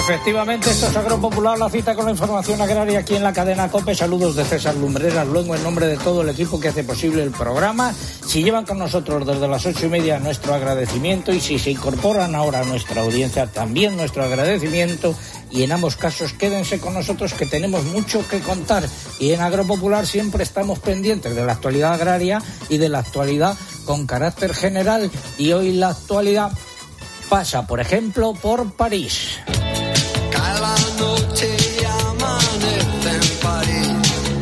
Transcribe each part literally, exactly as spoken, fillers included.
Efectivamente, esto es Agropopular, la cita con la información agraria aquí en la cadena COPE. Saludos de César Lumbreras, luego en nombre de todo el equipo que hace posible el programa. Si llevan con nosotros desde las ocho y media, nuestro agradecimiento, y si se incorporan ahora a nuestra audiencia, también nuestro agradecimiento. Y en ambos casos quédense con nosotros, que tenemos mucho que contar, y en Agropopular siempre estamos pendientes de la actualidad agraria y de la actualidad con carácter general, y hoy la actualidad pasa, por ejemplo, por París. Cada noche amanece en París,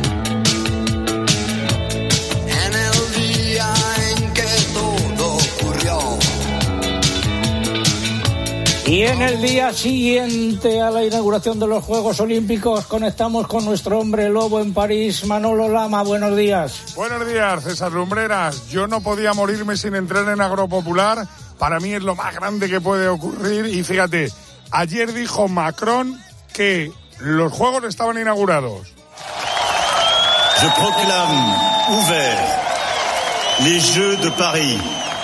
en el día en que todo ocurrió. Y en el día siguiente a la inauguración de los Juegos Olímpicos conectamos con nuestro hombre lobo en París, Manolo Lama. Buenos días. Buenos días, César Lumbreras. Yo no podía morirme sin entrar en Agropopular. Para mí es lo más grande que puede ocurrir. Y fíjate, ayer dijo Macron que los Juegos estaban inaugurados. Je proclame ouvert les Jeux de Paris,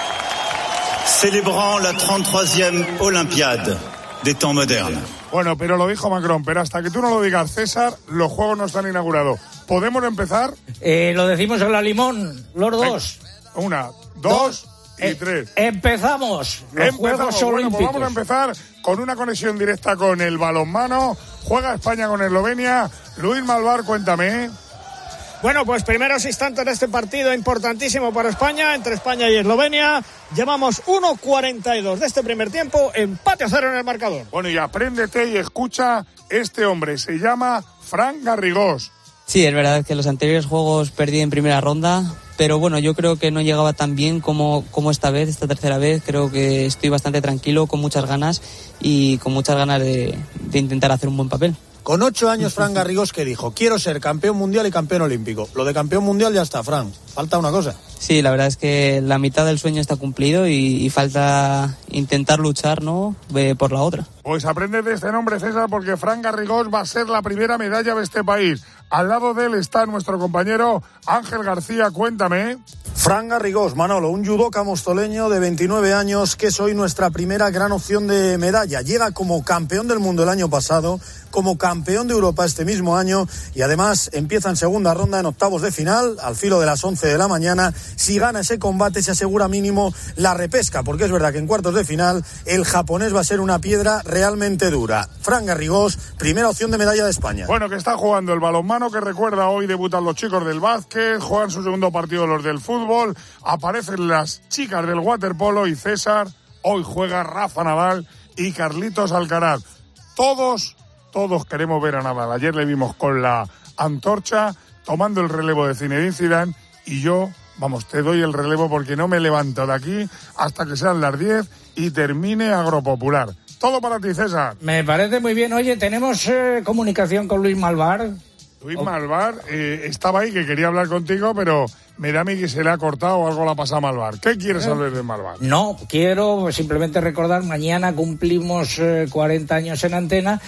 célébrant la trente-troisième Olympiade des temps modernes. Bueno, pero lo dijo Macron, pero hasta que tú no lo digas, César, los Juegos no están inaugurados. ¿Podemos empezar? Eh, lo decimos en la Limón, los dos. Una, dos... y tres. Eh, empezamos los Empezamos. Juegos Bueno, Olímpicos. pues vamos a empezar con una conexión directa con el balonmano. Juega España con Eslovenia. Luis Malvar, cuéntame. Bueno, pues primeros instantes de este partido importantísimo para España, entre España y Eslovenia. Llevamos uno cuarenta y dos de este primer tiempo, empate a cero en el marcador. Bueno, y apréndete y escucha, este hombre se llama Fran Garrigós. Sí, es verdad que los anteriores juegos perdí en primera ronda, pero bueno, yo creo que no llegaba tan bien como, como esta vez, esta tercera vez. Creo que estoy bastante tranquilo, con muchas ganas y con muchas ganas de, de intentar hacer un buen papel. Con ocho años, Fran Garrigós, que dijo, quiero ser campeón mundial y campeón olímpico. Lo de campeón mundial ya está, Fran. Falta una cosa. Sí, la verdad es que la mitad del sueño está cumplido y, y falta intentar luchar, ¿no?, eh, por la otra. Pues aprende de este nombre, César, porque Fran Garrigós va a ser la primera medalla de este país. Al lado de él está nuestro compañero Ángel García. Cuéntame. Fran Garrigós, Manolo, un judoka mostoleño de veintinueve años, que es hoy nuestra primera gran opción de medalla. Llega como campeón del mundo el año pasado, como campeón de Europa este mismo año, y además empieza en segunda ronda en octavos de final, al filo de las once de la mañana. Si gana ese combate se asegura mínimo la repesca, porque es verdad que en cuartos de final el japonés va a ser una piedra realmente dura. Fran Garrigós, primera opción de medalla de España. Bueno, que está jugando el balonmano, que recuerda, hoy debutan los chicos del básquet, juegan su segundo partido los del fútbol, aparecen las chicas del waterpolo, y César, hoy juega Rafa Nadal y Carlitos Alcaraz. Todos, todos queremos ver a Nadal. Ayer le vimos con la antorcha tomando el relevo de Zinedine Zidane, y yo, vamos, te doy el relevo porque no me levanto de aquí hasta que sean las diez y termine Agropopular. Todo para ti, César. Me parece muy bien. Oye, tenemos eh, comunicación con Luis Malvar. Luis Malvar eh, estaba ahí, que quería hablar contigo, pero me da a mí que se le ha cortado o algo le ha pasado a Malvar. ¿Qué quieres eh, saber de Malvar? No, quiero simplemente recordar, mañana cumplimos eh, cuarenta años en antena,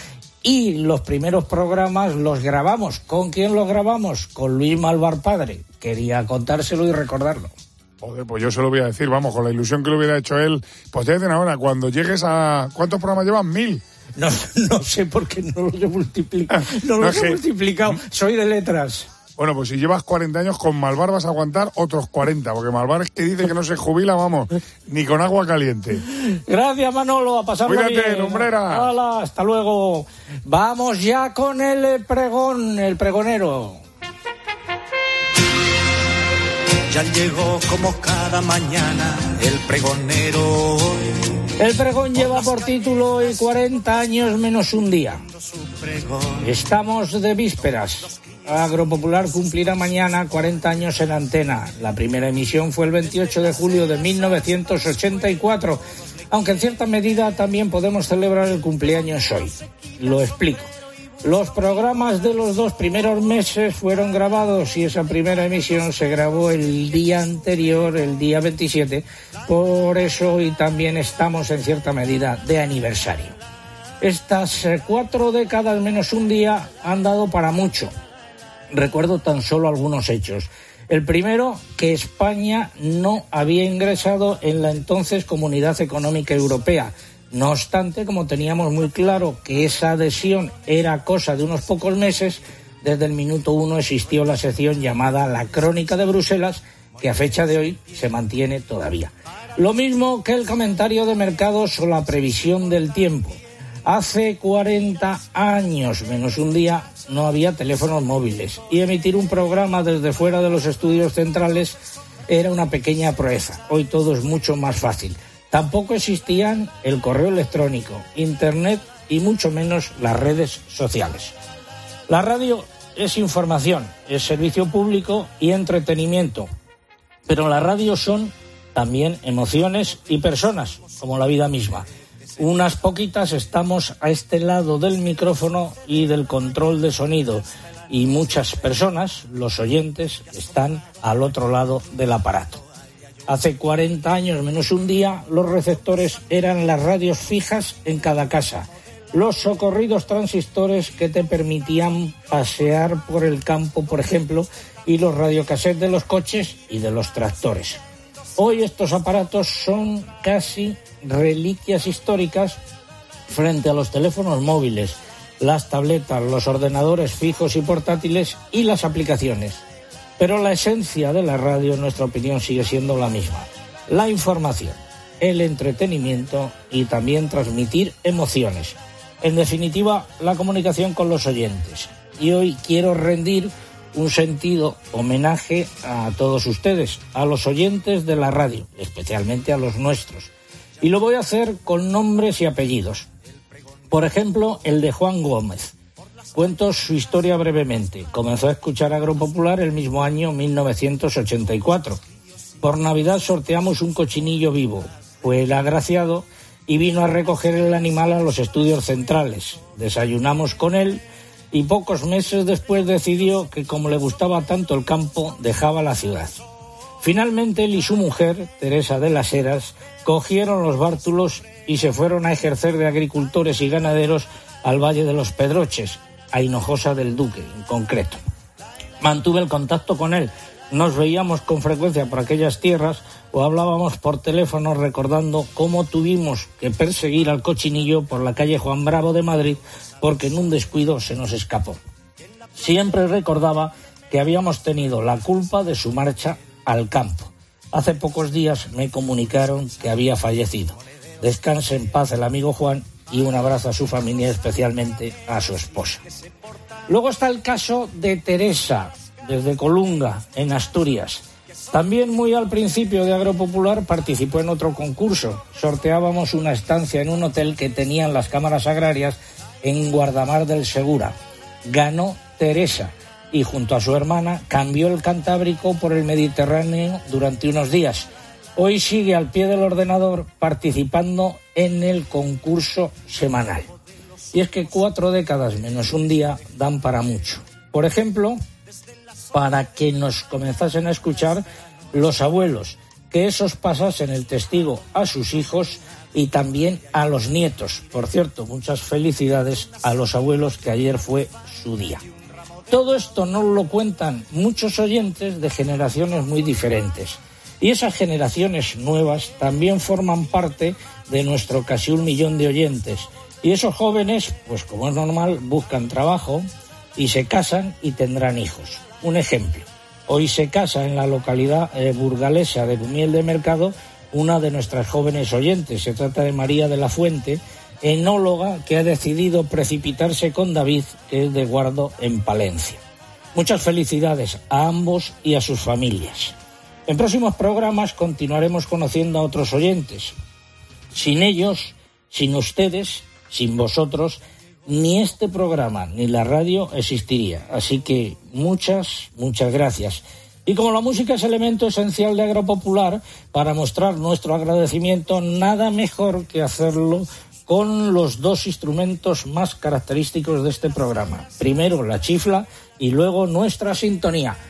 y los primeros programas los grabamos. ¿Con quién los grabamos? Con Luis Malvar padre. Quería contárselo y recordarlo. Joder, pues yo se lo voy a decir, vamos, con la ilusión que lo hubiera hecho él. Pues te dicen ahora, cuando llegues a... ¿Cuántos programas llevan? Mil. No, no sé por qué no los he multiplicado. No los no, he que... multiplicado. Soy de letras. Bueno, pues si llevas cuarenta años, con Malvar vas a aguantar otros cuarenta, porque Malvar es que dice que no se jubila, vamos, ni con agua caliente. Gracias, Manolo, a pasarlo bien. Cuídate, Lumbrera. Hola, hasta luego. Vamos ya con el pregón, el pregonero. Ya llegó como cada mañana el pregonero hoy. El pregón lleva por título hoy cuarenta años menos un día. Estamos de vísperas. Agropopular cumplirá mañana cuarenta años en antena. La primera emisión fue el veintiocho de julio de mil novecientos ochenta y cuatro, aunque en cierta medida también podemos celebrar el cumpleaños hoy. Lo explico. Los programas de los dos primeros meses fueron grabados y esa primera emisión se grabó el día anterior, el día veintisiete. Por eso hoy también estamos en cierta medida de aniversario. Estas cuatro décadas menos un día han dado para mucho. Recuerdo tan solo algunos hechos. El primero, que España no había ingresado en la entonces Comunidad Económica Europea. No obstante, como teníamos muy claro que esa adhesión era cosa de unos pocos meses, desde el minuto uno existió la sección llamada La Crónica de Bruselas, que a fecha de hoy se mantiene todavía. Lo mismo que el comentario de mercados o la previsión del tiempo. Hace cuarenta años menos un día no había teléfonos móviles y emitir un programa desde fuera de los estudios centrales era una pequeña proeza. Hoy todo es mucho más fácil. Tampoco existían el correo electrónico, internet y mucho menos las redes sociales. La radio es información, es servicio público y entretenimiento, pero la radio son también emociones y personas, como la vida misma. Unas poquitas estamos a este lado del micrófono y del control de sonido, y muchas personas, los oyentes, están al otro lado del aparato. Hace cuarenta años menos un día, los receptores eran las radios fijas en cada casa, los socorridos transistores que te permitían pasear por el campo, por ejemplo, y los radiocassettes de los coches y de los tractores. Hoy estos aparatos son casi reliquias históricas frente a los teléfonos móviles, las tabletas, los ordenadores fijos y portátiles y las aplicaciones. Pero la esencia de la radio, en nuestra opinión, sigue siendo la misma. La información, el entretenimiento y también transmitir emociones. En definitiva, la comunicación con los oyentes. Y hoy quiero rendir un sentido homenaje a todos ustedes, a los oyentes de la radio, especialmente a los nuestros. Y lo voy a hacer con nombres y apellidos. Por ejemplo, el de Juan Gómez. Cuento su historia brevemente. Comenzó a escuchar Agropopular el mismo año mil novecientos ochenta y cuatro. Por Navidad sorteamos un cochinillo vivo. Fue el agraciado y vino a recoger el animal a los estudios centrales. Desayunamos con él y pocos meses después decidió que, como le gustaba tanto el campo, dejaba la ciudad. Finalmente él y su mujer, Teresa de las Heras, cogieron los bártulos y se fueron a ejercer de agricultores y ganaderos al Valle de los Pedroches, a Hinojosa del Duque en concreto. Mantuve el contacto con él, nos veíamos con frecuencia por aquellas tierras o hablábamos por teléfono recordando cómo tuvimos que perseguir al cochinillo por la calle Juan Bravo de Madrid porque en un descuido se nos escapó. Siempre recordaba que habíamos tenido la culpa de su marcha al campo. Hace pocos días me comunicaron que había fallecido. Descanse en paz el amigo Juan y un abrazo a su familia, especialmente a su esposa. Luego está el caso de Teresa, desde Colunga, en Asturias. También muy al principio de Agropopular participó en otro concurso. Sorteábamos una estancia en un hotel que tenían las cámaras agrarias en Guardamar del Segura. Ganó Teresa y junto a su hermana cambió el Cantábrico por el Mediterráneo durante unos días. Hoy sigue al pie del ordenador participando en el concurso semanal. Y es que cuatro décadas menos un día dan para mucho. Por ejemplo, para que nos comenzasen a escuchar los abuelos, que esos pasasen el testigo a sus hijos y también a los nietos. Por cierto, muchas felicidades a los abuelos, que ayer fue su día. Todo esto nos lo cuentan muchos oyentes de generaciones muy diferentes. Y esas generaciones nuevas también forman parte de nuestro casi un millón de oyentes. Y esos jóvenes, pues como es normal, buscan trabajo y se casan y tendrán hijos. Un ejemplo, hoy se casa en la localidad eh, burgalesa de Gumiel de Mercado una de nuestras jóvenes oyentes. Se trata de María de la Fuente, enóloga que ha decidido precipitarse con David, que es de Guardo en Palencia. Muchas felicidades a ambos y a sus familias. En próximos programas continuaremos conociendo a otros oyentes. Sin ellos, sin ustedes, sin vosotros, ni este programa ni la radio existiría. Así que muchas, muchas gracias. Y como la música es elemento esencial de Agropopular, para mostrar nuestro agradecimiento, nada mejor que hacerlo con los dos instrumentos más característicos de este programa. Primero la chifla y luego nuestra sintonía.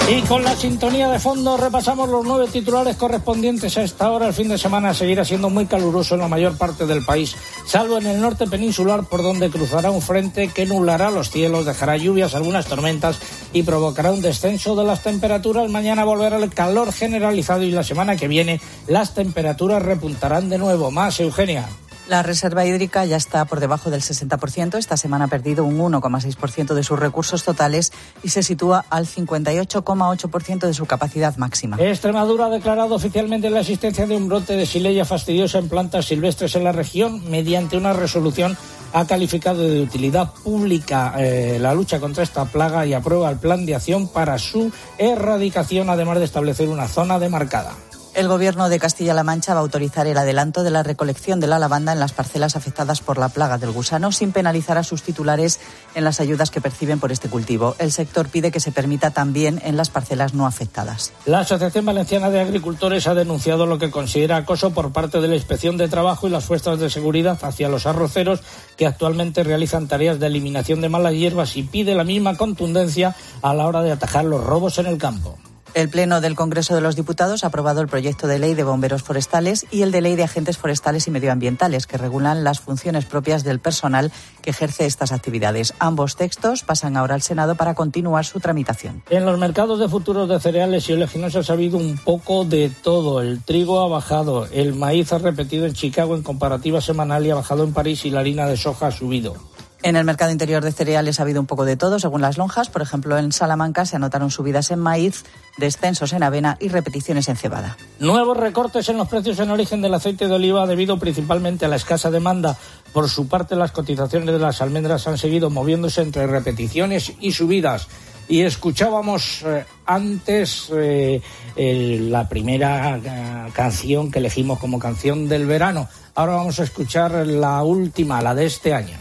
Y con la sintonía de fondo repasamos los nueve titulares correspondientes a esta hora. El fin de semana seguirá siendo muy caluroso en la mayor parte del país, salvo en el norte peninsular, por donde cruzará un frente que nublará los cielos, dejará lluvias, algunas tormentas y provocará un descenso de las temperaturas. Mañana volverá el calor generalizado y la semana que viene las temperaturas repuntarán de nuevo. Más, Eugenia. La reserva hídrica ya está por debajo del sesenta por ciento. Esta semana ha perdido un uno coma seis por ciento de sus recursos totales y se sitúa al cincuenta y ocho coma ocho por ciento de su capacidad máxima. Extremadura ha declarado oficialmente la existencia de un brote de Xylella fastidiosa en plantas silvestres en la región. Mediante una resolución ha calificado de utilidad pública eh, la lucha contra esta plaga y aprueba el plan de acción para su erradicación, además de establecer una zona demarcada. El Gobierno de Castilla-La Mancha va a autorizar el adelanto de la recolección de la lavanda en las parcelas afectadas por la plaga del gusano, sin penalizar a sus titulares en las ayudas que perciben por este cultivo. El sector pide que se permita también en las parcelas no afectadas. La Asociación Valenciana de Agricultores ha denunciado lo que considera acoso por parte de la Inspección de Trabajo y las fuerzas de seguridad hacia los arroceros que actualmente realizan tareas de eliminación de malas hierbas, y pide la misma contundencia a la hora de atajar los robos en el campo. El Pleno del Congreso de los Diputados ha aprobado el proyecto de ley de bomberos forestales y el de ley de agentes forestales y medioambientales, que regulan las funciones propias del personal que ejerce estas actividades. Ambos textos pasan ahora al Senado para continuar su tramitación. En los mercados de futuros de cereales y oleaginosas ha habido un poco de todo. El trigo ha bajado, el maíz ha repetido en Chicago en comparativa semanal y ha bajado en París, y la harina de soja ha subido. En el mercado interior de cereales ha habido un poco de todo, según las lonjas. Por ejemplo, en Salamanca se anotaron subidas en maíz, descensos en avena y repeticiones en cebada. Nuevos recortes en los precios en origen del aceite de oliva, debido principalmente a la escasa demanda. Por su parte, las cotizaciones de las almendras han seguido moviéndose entre repeticiones y subidas. Y escuchábamos eh, antes eh, el, la primera eh, canción que elegimos como canción del verano. Ahora vamos a escuchar la última, la de este año.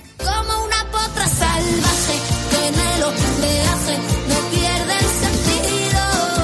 Salvaje que en el oleaje no pierde el sentido.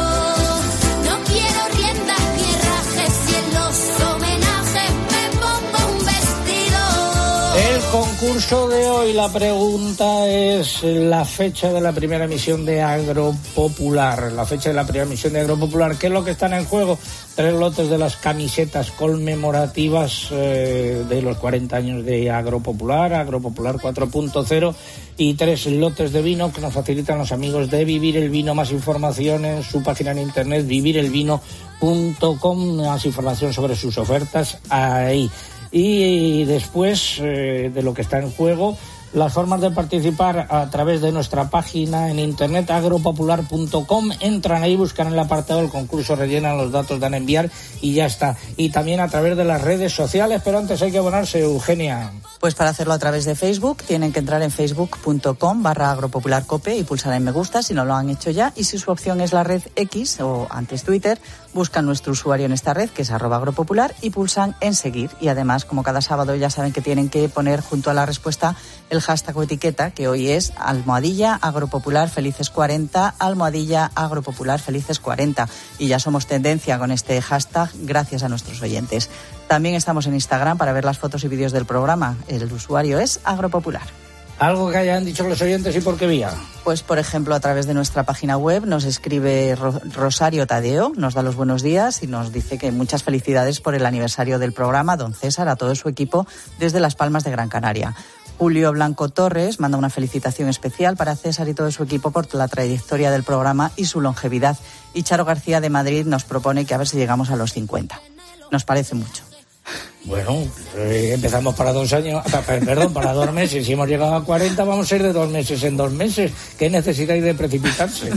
No quiero riendas ni rajes, y en los homenajes me pongo un vestido. El concurso de hoy, la pregunta es la fecha de la primera emisión de Agropopular. La fecha de la primera emisión de Agropopular. ¿Qué es lo que están en juego? Tres lotes de las camisetas conmemorativas eh, de los cuarenta años de Agropopular, Agropopular cuatro punto cero, y tres lotes de vino que nos facilitan los amigos de Vivir el Vino. Más información en su página en internet, vivir el vino punto com, más información sobre sus ofertas ahí. Y después eh, de lo que está en juego, las formas de participar a través de nuestra página en internet, agropopular punto com. Entran ahí, buscan el apartado del concurso, rellenan los datos, dan a enviar y ya está. Y también a través de las redes sociales, pero antes hay que abonarse, Eugenia. Pues para hacerlo a través de Facebook tienen que entrar en facebook punto com barra agropopularcope y pulsar en me gusta si no lo han hecho ya. Y si su opción es la red X o antes Twitter, buscan nuestro usuario en esta red, que es arroba agropopular, y pulsan en seguir. Y además, como cada sábado, ya saben que tienen que poner junto a la respuesta el hashtag o etiqueta, que hoy es almohadilla agropopular felices cuarenta, almohadilla agropopular felices cuarenta. Y ya somos tendencia con este hashtag gracias a nuestros oyentes. También estamos en Instagram para ver las fotos y vídeos del programa. El usuario es agropopular. ¿Algo que hayan dicho los oyentes y por qué vía? Pues, por ejemplo, a través de nuestra página web nos escribe Rosario Tadeo, nos da los buenos días y nos dice que muchas felicidades por el aniversario del programa, don César, a todo su equipo desde Las Palmas de Gran Canaria. Julio Blanco Torres manda una felicitación especial para César y todo su equipo por la trayectoria del programa y su longevidad. Y Charo García de Madrid nos propone que a ver si llegamos a los cincuenta. Nos parece mucho. Bueno, eh, empezamos para dos años, perdón, para dos meses. Si hemos llegado a cuarenta, vamos a ir de dos meses en dos meses. ¿Qué necesitáis de precipitarse?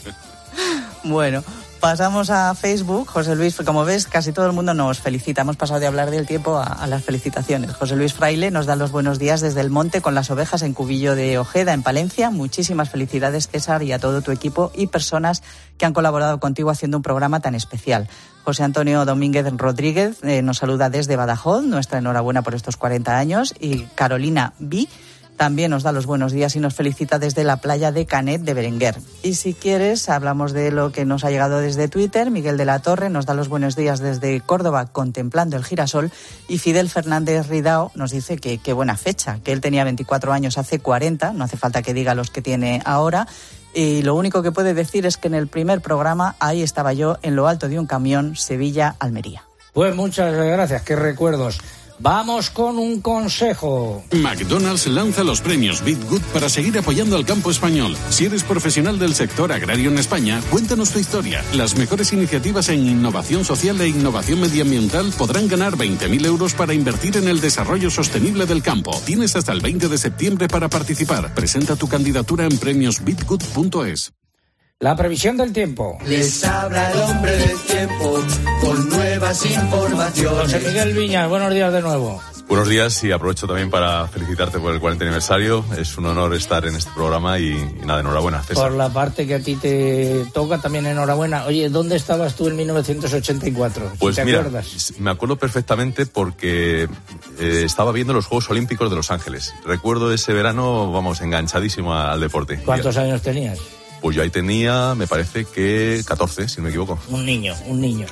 Bueno, pasamos a Facebook. José Luis, como ves, casi todo el mundo nos felicita. Hemos pasado de hablar del tiempo a, a las felicitaciones. José Luis Fraile nos da los buenos días desde el monte con las ovejas en Cubillo de Ojeda, en Palencia. Muchísimas felicidades, César, y a todo tu equipo y personas que han colaborado contigo haciendo un programa tan especial. José Antonio Domínguez Rodríguez eh, nos saluda desde Badajoz, nuestra enhorabuena por estos cuarenta años. Y Carolina B. también nos da los buenos días y nos felicita desde la playa de Canet de Berenguer. Y si quieres, hablamos de lo que nos ha llegado desde Twitter. Miguel de la Torre nos da los buenos días desde Córdoba, contemplando el girasol. Y Fidel Fernández Ridao nos dice que qué buena fecha, que él tenía veinticuatro años hace cuarenta, no hace falta que diga los que tiene ahora. Y lo único que puede decir es que en el primer programa, ahí estaba yo, en lo alto de un camión, Sevilla-Almería. Pues muchas gracias, qué recuerdos. Vamos con un consejo. McDonald's lanza los premios BitGood para seguir apoyando al campo español. Si eres profesional del sector agrario en España, cuéntanos tu historia. Las mejores iniciativas en innovación social e innovación medioambiental podrán ganar veinte mil euros para invertir en el desarrollo sostenible del campo. Tienes hasta el veinte de septiembre para participar. Presenta tu candidatura en premios bitgood punto es. La previsión del tiempo. Les habla el hombre del tiempo con nuevas informaciones. José Miguel Viñas, buenos días de nuevo. Buenos días y aprovecho también para felicitarte por el cuarenta aniversario. Es un honor estar en este programa y, y nada, enhorabuena, César. Por la parte que a ti te toca, también enhorabuena. Oye, ¿dónde estabas tú en mil novecientos ochenta y cuatro? Pues ¿Te mira, acuerdas? Me acuerdo perfectamente porque eh, estaba viendo los Juegos Olímpicos de Los Ángeles. Recuerdo ese verano, vamos, enganchadísimo al deporte. ¿Cuántos años tenías? Pues yo ahí tenía, me parece que catorce, si no me equivoco. Un niño, un niño.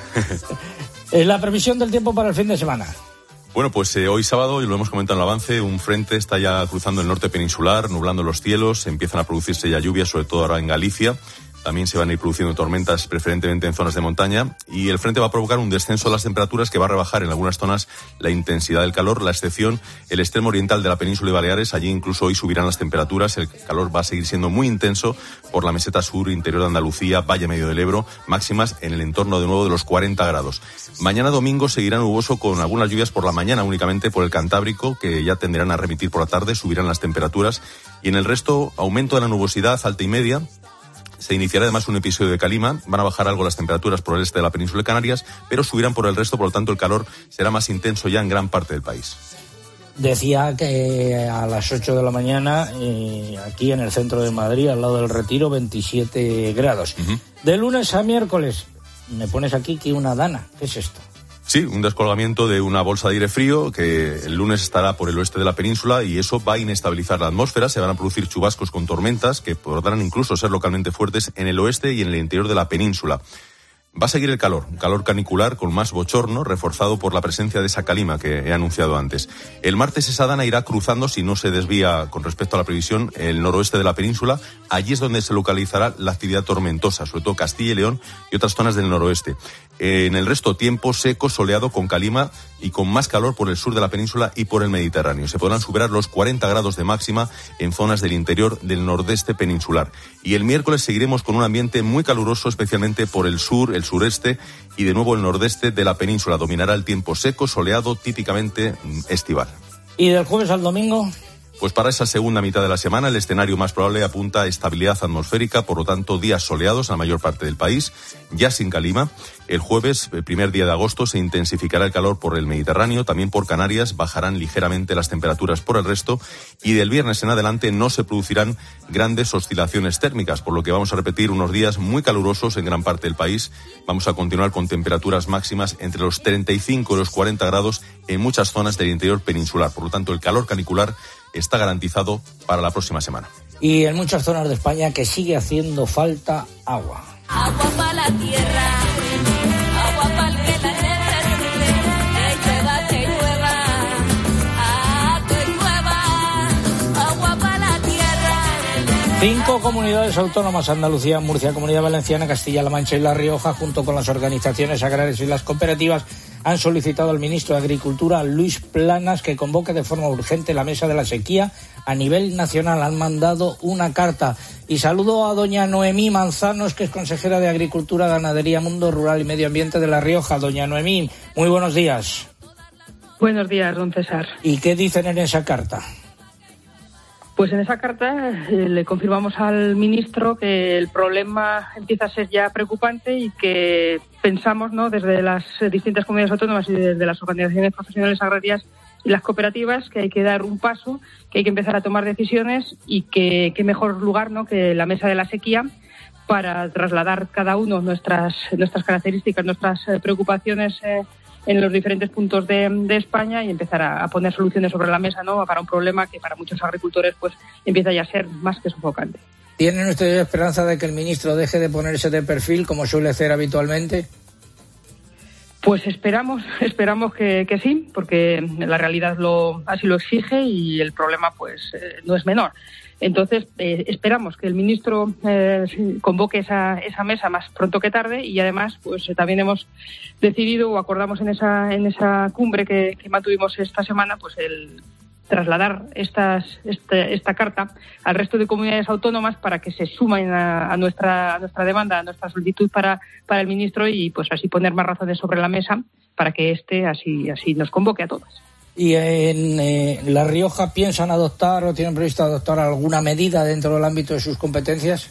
La previsión del tiempo para el fin de semana. Bueno, pues eh, hoy sábado, y lo hemos comentado en el avance, un frente está ya cruzando el norte peninsular, nublando los cielos, empiezan a producirse ya lluvias, sobre todo ahora en Galicia. También se van a ir produciendo tormentas, preferentemente en zonas de montaña, y el frente va a provocar un descenso de las temperaturas que va a rebajar en algunas zonas la intensidad del calor, la excepción el extremo oriental de la península y Baleares. Allí incluso hoy subirán las temperaturas, el calor va a seguir siendo muy intenso por la meseta sur, interior de Andalucía, Valle Medio del Ebro, máximas en el entorno de nuevo de los cuarenta grados. Mañana domingo seguirá nuboso con algunas lluvias por la mañana únicamente por el Cantábrico, que ya tenderán a remitir por la tarde, subirán las temperaturas, y en el resto aumento de la nubosidad alta y media. Se iniciará además un episodio de calima, van a bajar algo las temperaturas por el este de la península de Canarias, pero subirán por el resto, por lo tanto el calor será más intenso ya en gran parte del país. Decía que a las ocho de la mañana, eh, aquí en el centro de Madrid, al lado del Retiro, veintisiete grados. Uh-huh. De lunes a miércoles, me pones aquí que una dana, ¿qué es esto? Sí, un descolgamiento de una bolsa de aire frío que el lunes estará por el oeste de la península y eso va a inestabilizar la atmósfera. Se van a producir chubascos con tormentas que podrán incluso ser localmente fuertes en el oeste y en el interior de la península. Va a seguir el calor, un calor canicular con más bochorno, reforzado por la presencia de esa calima que he anunciado antes. El martes esa dana irá cruzando, si no se desvía con respecto a la previsión, el noroeste de la península. Allí es donde se localizará la actividad tormentosa, sobre todo Castilla y León y otras zonas del noroeste. En el resto, tiempo seco, soleado, con calima y con más calor por el sur de la península y por el Mediterráneo. Se podrán superar los cuarenta grados de máxima en zonas del interior del nordeste peninsular. Y el miércoles seguiremos con un ambiente muy caluroso, especialmente por el sur, el sureste y de nuevo el nordeste de la península. Dominará el tiempo seco, soleado, típicamente estival. ¿Y del jueves al domingo? Pues para esa segunda mitad de la semana el escenario más probable apunta a estabilidad atmosférica, por lo tanto días soleados en la mayor parte del país, ya sin calima. El jueves, el primer día de agosto, se intensificará el calor por el Mediterráneo, también por Canarias, bajarán ligeramente las temperaturas por el resto y del viernes en adelante no se producirán grandes oscilaciones térmicas, por lo que vamos a repetir unos días muy calurosos en gran parte del país. Vamos a continuar con temperaturas máximas entre los treinta y cinco y los cuarenta grados en muchas zonas del interior peninsular, por lo tanto el calor canicular está garantizado para la próxima semana. Y en muchas zonas de España que sigue haciendo falta agua. Agua para la tierra, agua para el que la necesite, que llueva, que llueva, ah, que llueva, agua para la tierra. Cinco comunidades autónomas, Andalucía, Murcia, Comunidad Valenciana, Castilla-La Mancha y La Rioja, junto con las organizaciones agrarias y las cooperativas, han solicitado al ministro de Agricultura, Luis Planas, que convoque de forma urgente la mesa de la sequía a nivel nacional. Han mandado una carta. Y saludo a doña Noemí Manzanos, que es consejera de Agricultura, Ganadería, Mundo Rural y Medio Ambiente de La Rioja. Doña Noemí, muy buenos días. Buenos días, don César. ¿Y qué dicen en esa carta? Pues en esa carta eh, le confirmamos al ministro que el problema empieza a ser ya preocupante y que pensamos, ¿no?, desde las distintas comunidades autónomas y desde las organizaciones profesionales agrarias y las cooperativas, que hay que dar un paso, que hay que empezar a tomar decisiones y que qué mejor lugar, ¿no?, que la mesa de la sequía para trasladar cada uno nuestras nuestras características, nuestras eh, preocupaciones eh, en los diferentes puntos de, de España y empezar a, a poner soluciones sobre la mesa, ¿no?, para un problema que para muchos agricultores pues empieza ya a ser más que sofocante. ¿Tienen ustedes esperanza de que el ministro deje de ponerse de perfil como suele hacer habitualmente? Pues esperamos, esperamos que, que sí, porque la realidad lo, así lo exige y el problema pues eh, no es menor. Entonces, eh, esperamos que el ministro eh, convoque esa, esa mesa más pronto que tarde y además pues eh, también hemos decidido o acordamos en esa, en esa cumbre que, que mantuvimos esta semana pues el trasladar estas, este, esta carta al resto de comunidades autónomas para que se sumen a, a nuestra a nuestra demanda, a nuestra solicitud para, para el ministro y pues así poner más razones sobre la mesa para que éste así, así nos convoque a todas. ¿Y en eh, La Rioja piensan adoptar o tienen previsto adoptar alguna medida dentro del ámbito de sus competencias?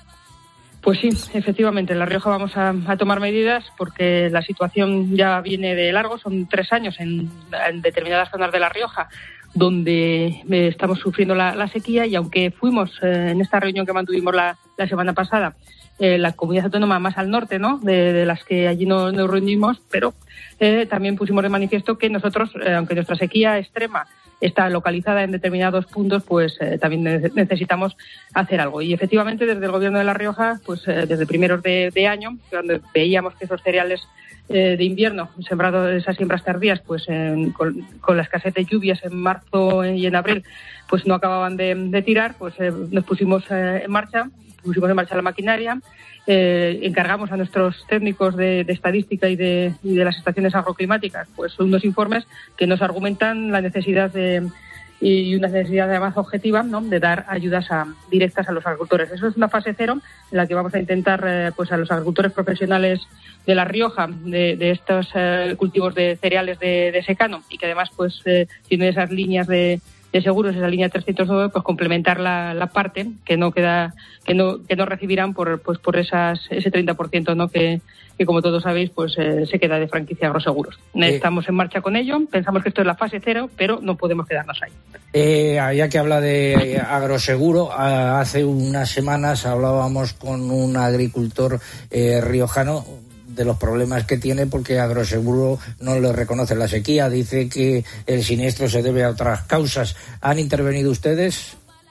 Pues sí, efectivamente, en La Rioja vamos a, a tomar medidas porque la situación ya viene de largo, son tres años en, en determinadas zonas de La Rioja donde eh, estamos sufriendo la, la sequía y aunque fuimos eh, en esta reunión que mantuvimos la, la semana pasada eh, la comunidad autónoma más al norte, ¿no?, de, de las que allí nos, nos reunimos, pero eh, también pusimos de manifiesto que nosotros, eh, aunque nuestra sequía extrema está localizada en determinados puntos, pues eh, también necesitamos hacer algo. Y efectivamente, desde el Gobierno de La Rioja, pues eh, desde primeros de, de año, donde veíamos que esos cereales eh, de invierno, sembrados esas siembras tardías, pues eh, con, con la escasez de lluvias en marzo y en abril, pues no acababan de, de tirar, pues eh, nos pusimos eh, en marcha, pusimos en marcha la maquinaria. Eh, encargamos a nuestros técnicos de, de estadística y de, y de las estaciones agroclimáticas pues unos informes que nos argumentan la necesidad de y una necesidad además objetiva, ¿no?, de dar ayudas a, directas a los agricultores. Eso es una fase cero en la que vamos a intentar eh, pues a los agricultores profesionales de La Rioja, de, de estos eh, cultivos de cereales de, de secano y que además pues eh, tienen esas líneas de de seguros, esa línea trescientos nueve, pues complementar la, la parte que no queda, que no, que no recibirán por, pues por esas, ese treinta por ciento, ¿no?, que, que como todos sabéis, pues eh, se queda de franquicia Agroseguros. Eh, Estamos en marcha con ello, pensamos que esto es la fase cero, pero no podemos quedarnos ahí. Eh, ya que habla de agroseguro, hace unas semanas hablábamos con un agricultor eh, riojano de los problemas que tiene porque Agroseguro no le reconoce la sequía, dice que el siniestro se debe a otras causas. ¿Han intervenido ustedes?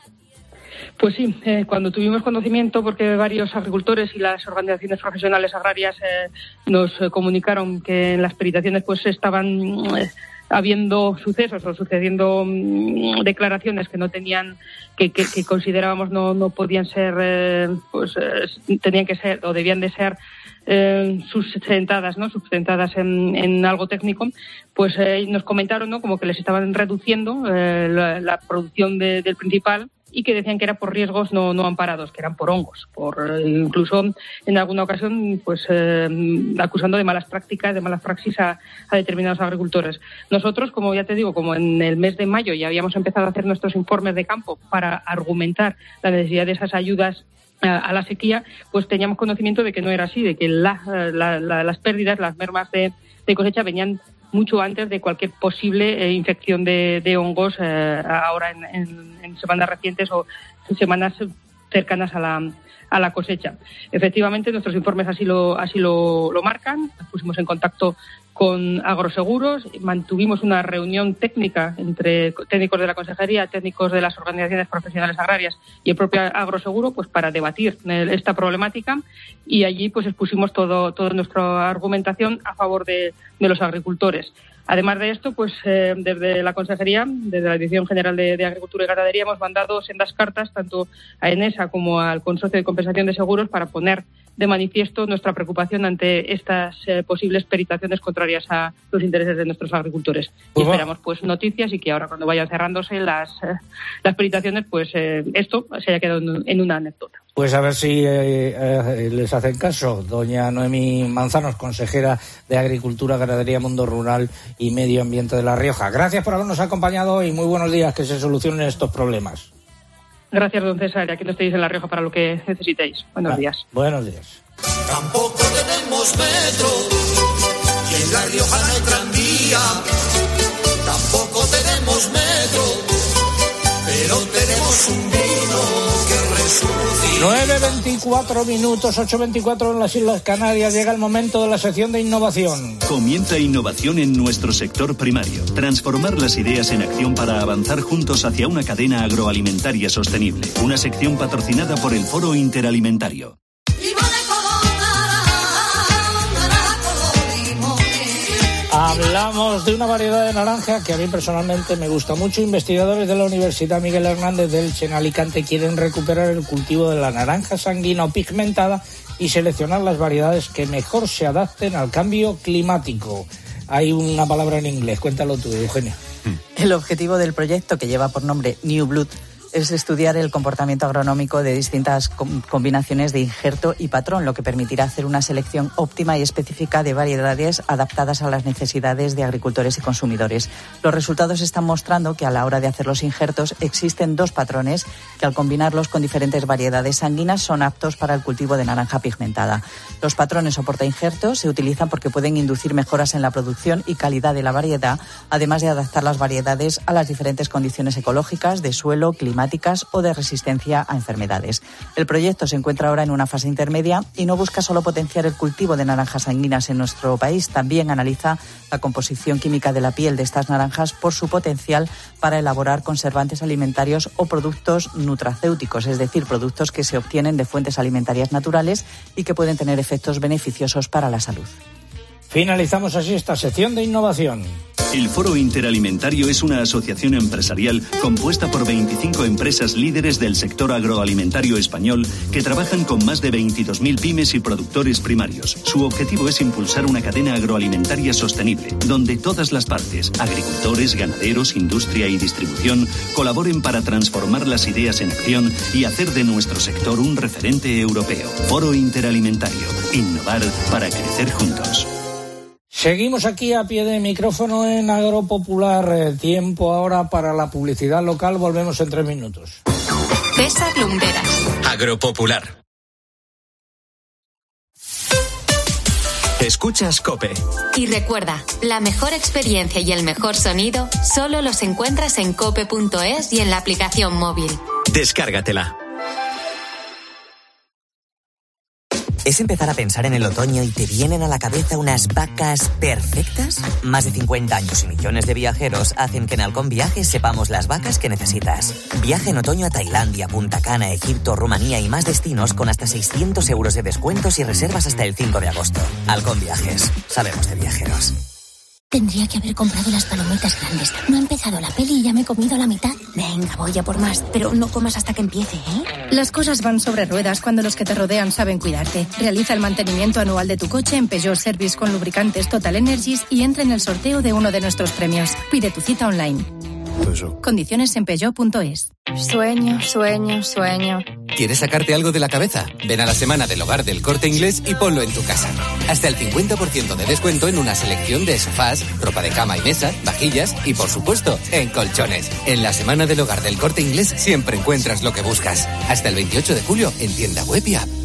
Pues sí, eh, cuando tuvimos conocimiento, porque varios agricultores y las organizaciones profesionales agrarias eh, nos eh, comunicaron que en las peritaciones pues estaban eh, habiendo sucesos o sucediendo mm, declaraciones que no tenían, que, que, que considerábamos no, no podían ser, eh, pues eh, tenían que ser o debían de ser Eh, sustentadas, ¿no? sustentadas en, en algo técnico, pues eh, nos comentaron, ¿no?, como que les estaban reduciendo eh, la, la producción de, del principal y que decían que era por riesgos no, no amparados, que eran por hongos, por eh, incluso en alguna ocasión pues eh, acusando de malas prácticas, de malas praxis a, a determinados agricultores. Nosotros, como ya te digo, como en el mes de mayo ya habíamos empezado a hacer nuestros informes de campo para argumentar la necesidad de esas ayudas a la sequía, pues teníamos conocimiento de que no era así, de que la, la, la, las pérdidas, las mermas de, de cosecha venían mucho antes de cualquier posible eh, infección de, de hongos eh, ahora en, en, en semanas recientes o semanas cercanas a la a la cosecha. Efectivamente, nuestros informes así lo así lo, lo marcan. Nos pusimos en contacto con Agroseguros, mantuvimos una reunión técnica entre técnicos de la Consejería, técnicos de las organizaciones profesionales agrarias y el propio Agroseguro, pues para debatir esta problemática y allí pues expusimos todo toda nuestra argumentación a favor de, de los agricultores. Además de esto, pues eh, desde la Consejería, desde la Dirección General de, de Agricultura y Ganadería, hemos mandado sendas cartas tanto a ENESA como al Consorcio de Compensación de Seguros para poner de manifiesto nuestra preocupación ante estas eh, posibles peritaciones contrarias a los intereses de nuestros agricultores. Y esperamos pues noticias y que ahora cuando vayan cerrándose las, eh, las peritaciones, pues eh, esto se haya quedado en, en una anécdota. Pues a ver si eh, eh, les hacen caso. Doña Noemí Manzanos, consejera de Agricultura, Ganadería, Mundo Rural y Medio Ambiente de La Rioja. Gracias por habernos acompañado y muy buenos días, que se solucionen estos problemas. Gracias, don César. Aquí no estáis en La Rioja para lo que necesitéis. Buenos ah, días. Buenos días. Tampoco tenemos metro y en La Rioja no hay tranvía. Tampoco tenemos metro, pero tenemos un vino que resucita. nueve veinticuatro minutos, ocho veinticuatro en las Islas Canarias. Llega el momento de la sección de innovación. Comienza innovación en nuestro sector primario. Transformar las ideas en acción para avanzar juntos hacia una cadena agroalimentaria sostenible. Una sección patrocinada por el Foro Interalimentario. Hablamos de una variedad de naranja que a mí personalmente me gusta mucho. Investigadores de la Universidad Miguel Hernández de Elche en Alicante quieren recuperar el cultivo de la naranja sanguina o pigmentada y seleccionar las variedades que mejor se adapten al cambio climático. Hay una palabra en inglés, cuéntalo tú, Eugenia. El objetivo del proyecto, que lleva por nombre New Blood, es estudiar el comportamiento agronómico de distintas com- combinaciones de injerto y patrón, lo que permitirá hacer una selección óptima y específica de variedades adaptadas a las necesidades de agricultores y consumidores. Los resultados están mostrando que a la hora de hacer los injertos existen dos patrones que, al combinarlos con diferentes variedades sanguinas, son aptos para el cultivo de naranja pigmentada. Los patrones o portainjertos se utilizan porque pueden inducir mejoras en la producción y calidad de la variedad, además de adaptar las variedades a las diferentes condiciones ecológicas, de suelo, climáticas o de resistencia a enfermedades. El proyecto se encuentra ahora en una fase intermedia y no busca solo potenciar el cultivo de naranjas sanguinas en nuestro país, también analiza la composición química de la piel de estas naranjas por su potencial para elaborar conservantes alimentarios o productos nutracéuticos, es decir, productos que se obtienen de fuentes alimentarias naturales y que pueden tener efectos beneficiosos para la salud. Finalizamos así esta sección de innovación. El Foro Interalimentario es una asociación empresarial compuesta por veinticinco empresas líderes del sector agroalimentario español que trabajan con más de veintidós mil pymes y productores primarios. Su objetivo es impulsar una cadena agroalimentaria sostenible, donde todas las partes, agricultores, ganaderos, industria y distribución, colaboren para transformar las ideas en acción y hacer de nuestro sector un referente europeo. Foro Interalimentario. Innovar para crecer juntos. Seguimos aquí a pie de micrófono en Agropopular. Eh, tiempo ahora para la publicidad local. Volvemos en tres minutos. César Lumberas. Agropopular. Escuchas COPE. Y recuerda, la mejor experiencia y el mejor sonido solo los encuentras en cope punto es y en la aplicación móvil. Descárgatela. ¿Es empezar a pensar en el otoño y te vienen a la cabeza unas vacas perfectas? Más de cincuenta años y millones de viajeros hacen que en Halcón Viajes sepamos las vacas que necesitas. Viaja en otoño a Tailandia, Punta Cana, Egipto, Rumanía y más destinos con hasta seiscientos euros de descuentos y reservas hasta el cinco de agosto. Halcón Viajes. Sabemos de viajeros. Tendría que haber comprado las palomitas grandes. No ha empezado la peli y ya me he comido la mitad. Venga, voy a por más, pero no comas hasta que empiece, ¿eh? Las cosas van sobre ruedas cuando los que te rodean saben cuidarte. Realiza el mantenimiento anual de tu coche en Peugeot Service con lubricantes Total Energies y entra en el sorteo de uno de nuestros premios. Pide tu cita online. Eso. Condiciones en peugeot punto es. Sueño, sueño, sueño. ¿Quieres sacarte algo de la cabeza? Ven a la Semana del Hogar del Corte Inglés y ponlo en tu casa. Hasta el cincuenta por ciento de descuento en una selección de sofás, ropa de cama y mesa, vajillas y, por supuesto, en colchones. En la Semana del Hogar del Corte Inglés siempre encuentras lo que buscas. Hasta el veintiocho de julio en tienda web y app.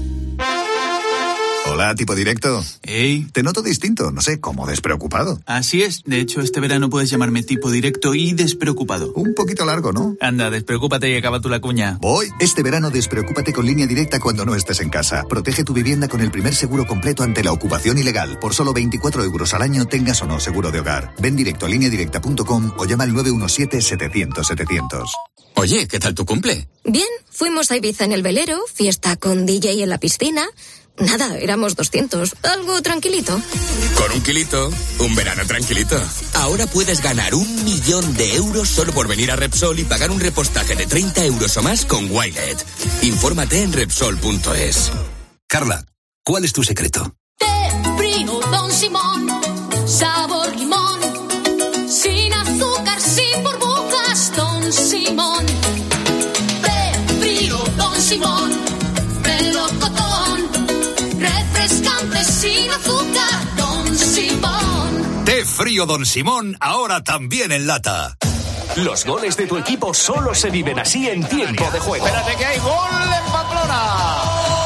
Hola, tipo directo. Hey. Te noto distinto, no sé, como despreocupado. Así es, de hecho este verano puedes llamarme tipo directo y despreocupado. Un poquito largo, ¿no? Anda, despreocúpate y acaba tú la cuña. Voy. Este verano despreocúpate con Línea Directa cuando no estés en casa. Protege tu vivienda con el primer seguro completo ante la ocupación ilegal. Por solo veinticuatro euros al año tengas o no seguro de hogar. Ven directo a línea directa punto com o llama al nueve uno siete, setecientos, setecientos. Oye, ¿qué tal tu cumple? Bien, fuimos a Ibiza en el velero, fiesta con D J en la piscina. Nada, éramos doscientos. Algo tranquilito. Con un kilito, un verano tranquilito. Ahora puedes ganar un millón de euros solo por venir a Repsol y pagar un repostaje de treinta euros o más con Wilet. Infórmate en Repsol punto es. Carla, ¿cuál es tu secreto? Té frío Don Simón, sabor limón, sin azúcar, sin burbujas, Don Simón. Té frío Don Simón, melocotón, refrescante sin azúcar, Don Simón. Té frío Don Simón, ahora también en lata. Los goles de tu equipo solo se viven así en tiempo de juego. Espérate que hay gol en Pamplona.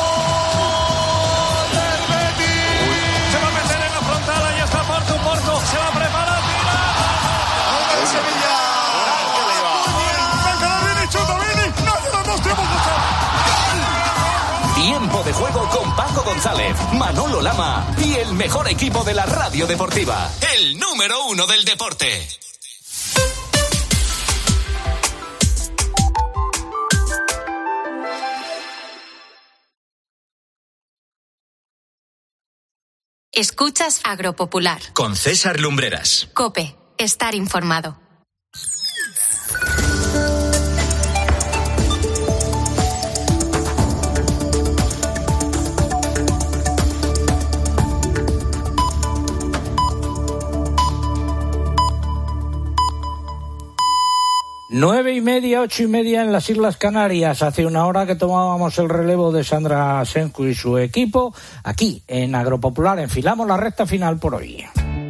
Se va a meter en la frontal, ahí está Porto, Porto, se va a preparar, tira. ¡Gol de Sevilla! Tiempo de juego con Paco González, Manolo Lama y el mejor equipo de la radio deportiva. El número uno del deporte. Escuchas Agropopular. Con César Lumbreras. COPE. Estar informado. Nueve y media, ocho y media en las Islas Canarias. Hace una hora que tomábamos el relevo de Sandra Sencu y su equipo. Aquí, en Agropopular, enfilamos la recta final por hoy.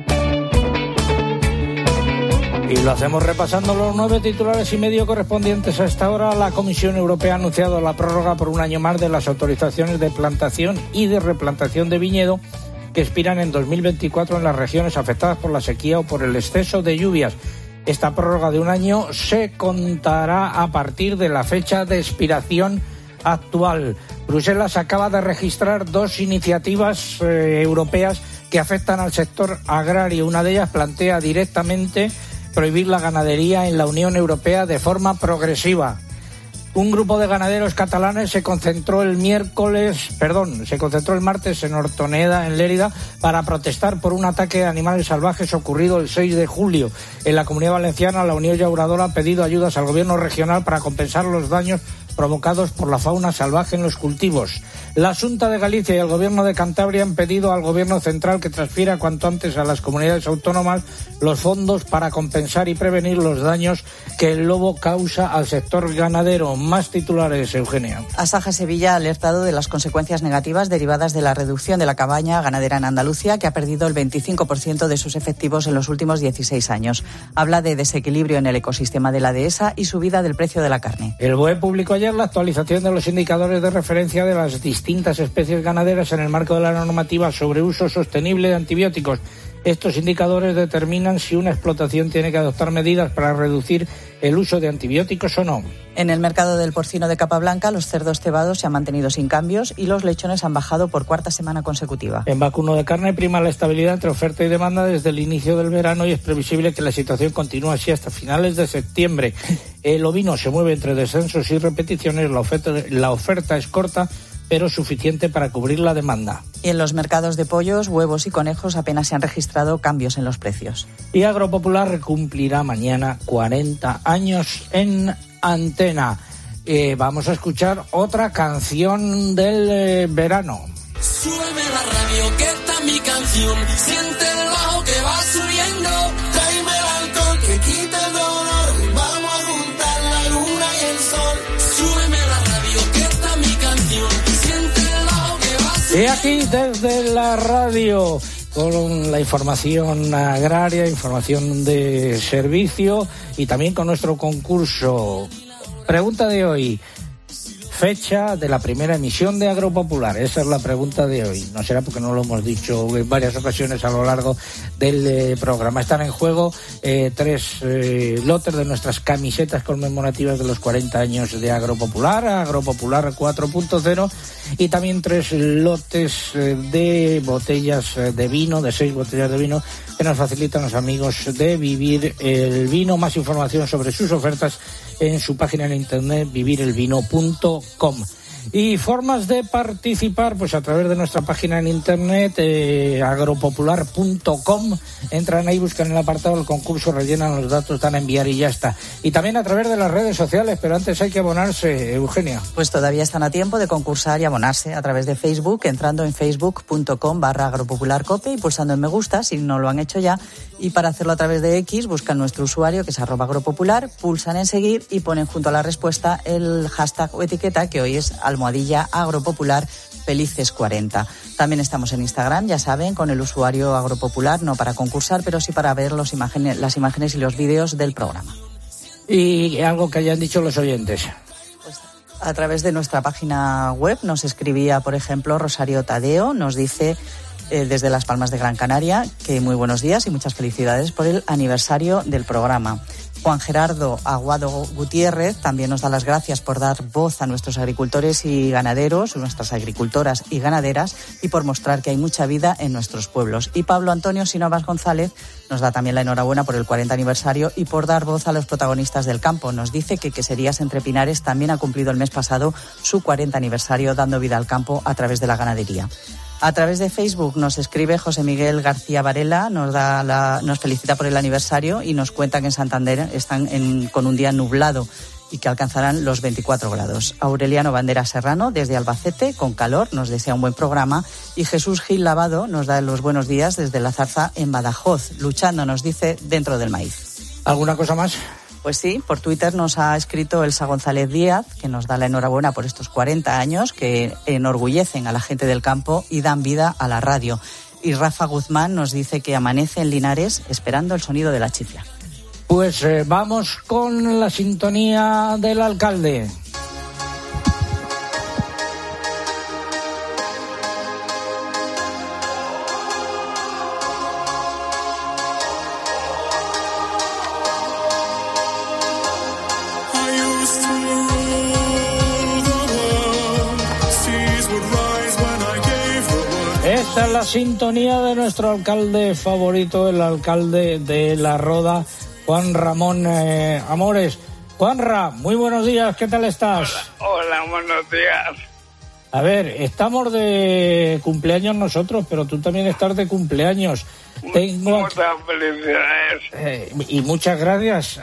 Y lo hacemos repasando los nueve titulares y medio correspondientes a esta hora. La Comisión Europea ha anunciado la prórroga por un año más de las autorizaciones de plantación y de replantación de viñedo que expiran en dos mil veinticuatro en las regiones afectadas por la sequía o por el exceso de lluvias. Esta prórroga de un año se contará a partir de la fecha de expiración actual. Bruselas acaba de registrar dos iniciativas eh, europeas que afectan al sector agrario. Una de ellas plantea directamente prohibir la ganadería en la Unión Europea de forma progresiva. Un grupo de ganaderos catalanes se concentró el miércoles, perdón, se concentró el martes en Hortoneda, en Lérida, para protestar por un ataque de animales salvajes ocurrido el seis de julio. En la Comunidad Valenciana, la Unión Llauradora ha pedido ayudas al gobierno regional para compensar los daños provocados por la fauna salvaje en los cultivos. La Xunta de Galicia y el Gobierno de Cantabria han pedido al Gobierno central que transfiera cuanto antes a las comunidades autónomas los fondos para compensar y prevenir los daños que el lobo causa al sector ganadero. Más titulares, Eugenia. Asaja Sevilla ha alertado de las consecuencias negativas derivadas de la reducción de la cabaña ganadera en Andalucía, que ha perdido el veinticinco por ciento de sus efectivos en los últimos dieciséis años. Habla de desequilibrio en el ecosistema de la dehesa y subida del precio de la carne. El B O E publicó ayer la actualización de los indicadores de referencia de las distintas especies ganaderas en el marco de la normativa sobre uso sostenible de antibióticos. Estos indicadores determinan si una explotación tiene que adoptar medidas para reducir el uso de antibióticos o no. En el mercado del porcino de capa blanca, los cerdos cebados se han mantenido sin cambios y los lechones han bajado por cuarta semana consecutiva. En vacuno de carne prima la estabilidad entre oferta y demanda desde el inicio del verano y es previsible que la situación continúe así hasta finales de septiembre. El ovino se mueve entre descensos y repeticiones, la oferta, la oferta es corta, pero suficiente para cubrir la demanda. Y en los mercados de pollos, huevos y conejos apenas se han registrado cambios en los precios. Y Agropopular cumplirá mañana cuarenta años en antena. Eh, vamos a escuchar otra canción del eh, verano. Súbeme la radio, que está mi canción. Siente el bajo que va subiendo. Tráeme el alcohol que quita el dolor. Vamos a juntar la luna y el sol. Súbeme la radio, que está mi canción. Siente el bajo que va subiendo. Y aquí desde la radio, con la información agraria, información de servicio y también con nuestro concurso. Pregunta de hoy. Fecha de la primera emisión de Agropopular. Esa es la pregunta de hoy. No será porque no lo hemos dicho en varias ocasiones a lo largo del eh, programa. Están en juego eh, tres eh, lotes de nuestras camisetas conmemorativas de los cuarenta años de Agropopular, Agropopular cuatro punto cero, y también tres lotes eh, de botellas de vino, de seis botellas de vino que nos facilitan los amigos de Vivir el Vino. Más información sobre sus ofertas en su página en internet vivir el vino punto com. Y formas de participar, pues a través de nuestra página en internet, eh, agropopular punto com. Entran ahí, buscan el apartado del concurso, rellenan los datos, dan a enviar y ya está. Y también a través de las redes sociales, pero antes hay que abonarse, Eugenia. Pues todavía están a tiempo de concursar y abonarse a través de Facebook, entrando en facebook punto com barra agropopularcope y pulsando en me gusta, si no lo han hecho ya. Y para hacerlo a través de X, buscan nuestro usuario, que es arroba agropopular, pulsan en seguir y ponen junto a la respuesta el hashtag o etiqueta, que hoy es almohadilla agropopular felices cuarenta. También estamos en Instagram, ya saben, con el usuario agropopular, no para concursar, pero sí para ver los imágenes, las imágenes y los vídeos del programa. Y algo que hayan dicho los oyentes. Pues a través de nuestra página web nos escribía, por ejemplo, Rosario Tadeo, nos dice eh, desde Las Palmas de Gran Canaria que muy buenos días y muchas felicidades por el aniversario del programa. Juan Gerardo Aguado Gutiérrez también nos da las gracias por dar voz a nuestros agricultores y ganaderos, nuestras agricultoras y ganaderas, y por mostrar que hay mucha vida en nuestros pueblos. Y Pablo Antonio Sinovas González nos da también la enhorabuena por el cuarenta aniversario y por dar voz a los protagonistas del campo. Nos dice que Queserías Entre Pinares también ha cumplido el mes pasado su cuarenta aniversario, dando vida al campo a través de la ganadería. A través de Facebook nos escribe José Miguel García Varela, nos da la, nos felicita por el aniversario y nos cuenta que en Santander están en, con un día nublado y que alcanzarán los veinticuatro grados. Aureliano Bandera Serrano, desde Albacete, con calor, nos desea un buen programa. Y Jesús Gil Lavado nos da los buenos días desde La Zarza, en Badajoz, luchando, nos dice, dentro del maíz. ¿Alguna cosa más? Pues sí, por Twitter nos ha escrito Elsa González Díaz, que nos da la enhorabuena por estos cuarenta años que enorgullecen a la gente del campo y dan vida a la radio. Y Rafa Guzmán nos dice que amanece en Linares esperando el sonido de la chifla. Pues eh, vamos con la sintonía del alcalde. Esta es la sintonía de nuestro alcalde favorito, el alcalde de La Roda, Juan Ramón eh, Amores. Juanra, muy buenos días, ¿qué tal estás? Hola, hola, buenos días. A ver, estamos de cumpleaños nosotros, pero tú también estás de cumpleaños. Tengo... Muchas felicidades. Eh, y muchas gracias.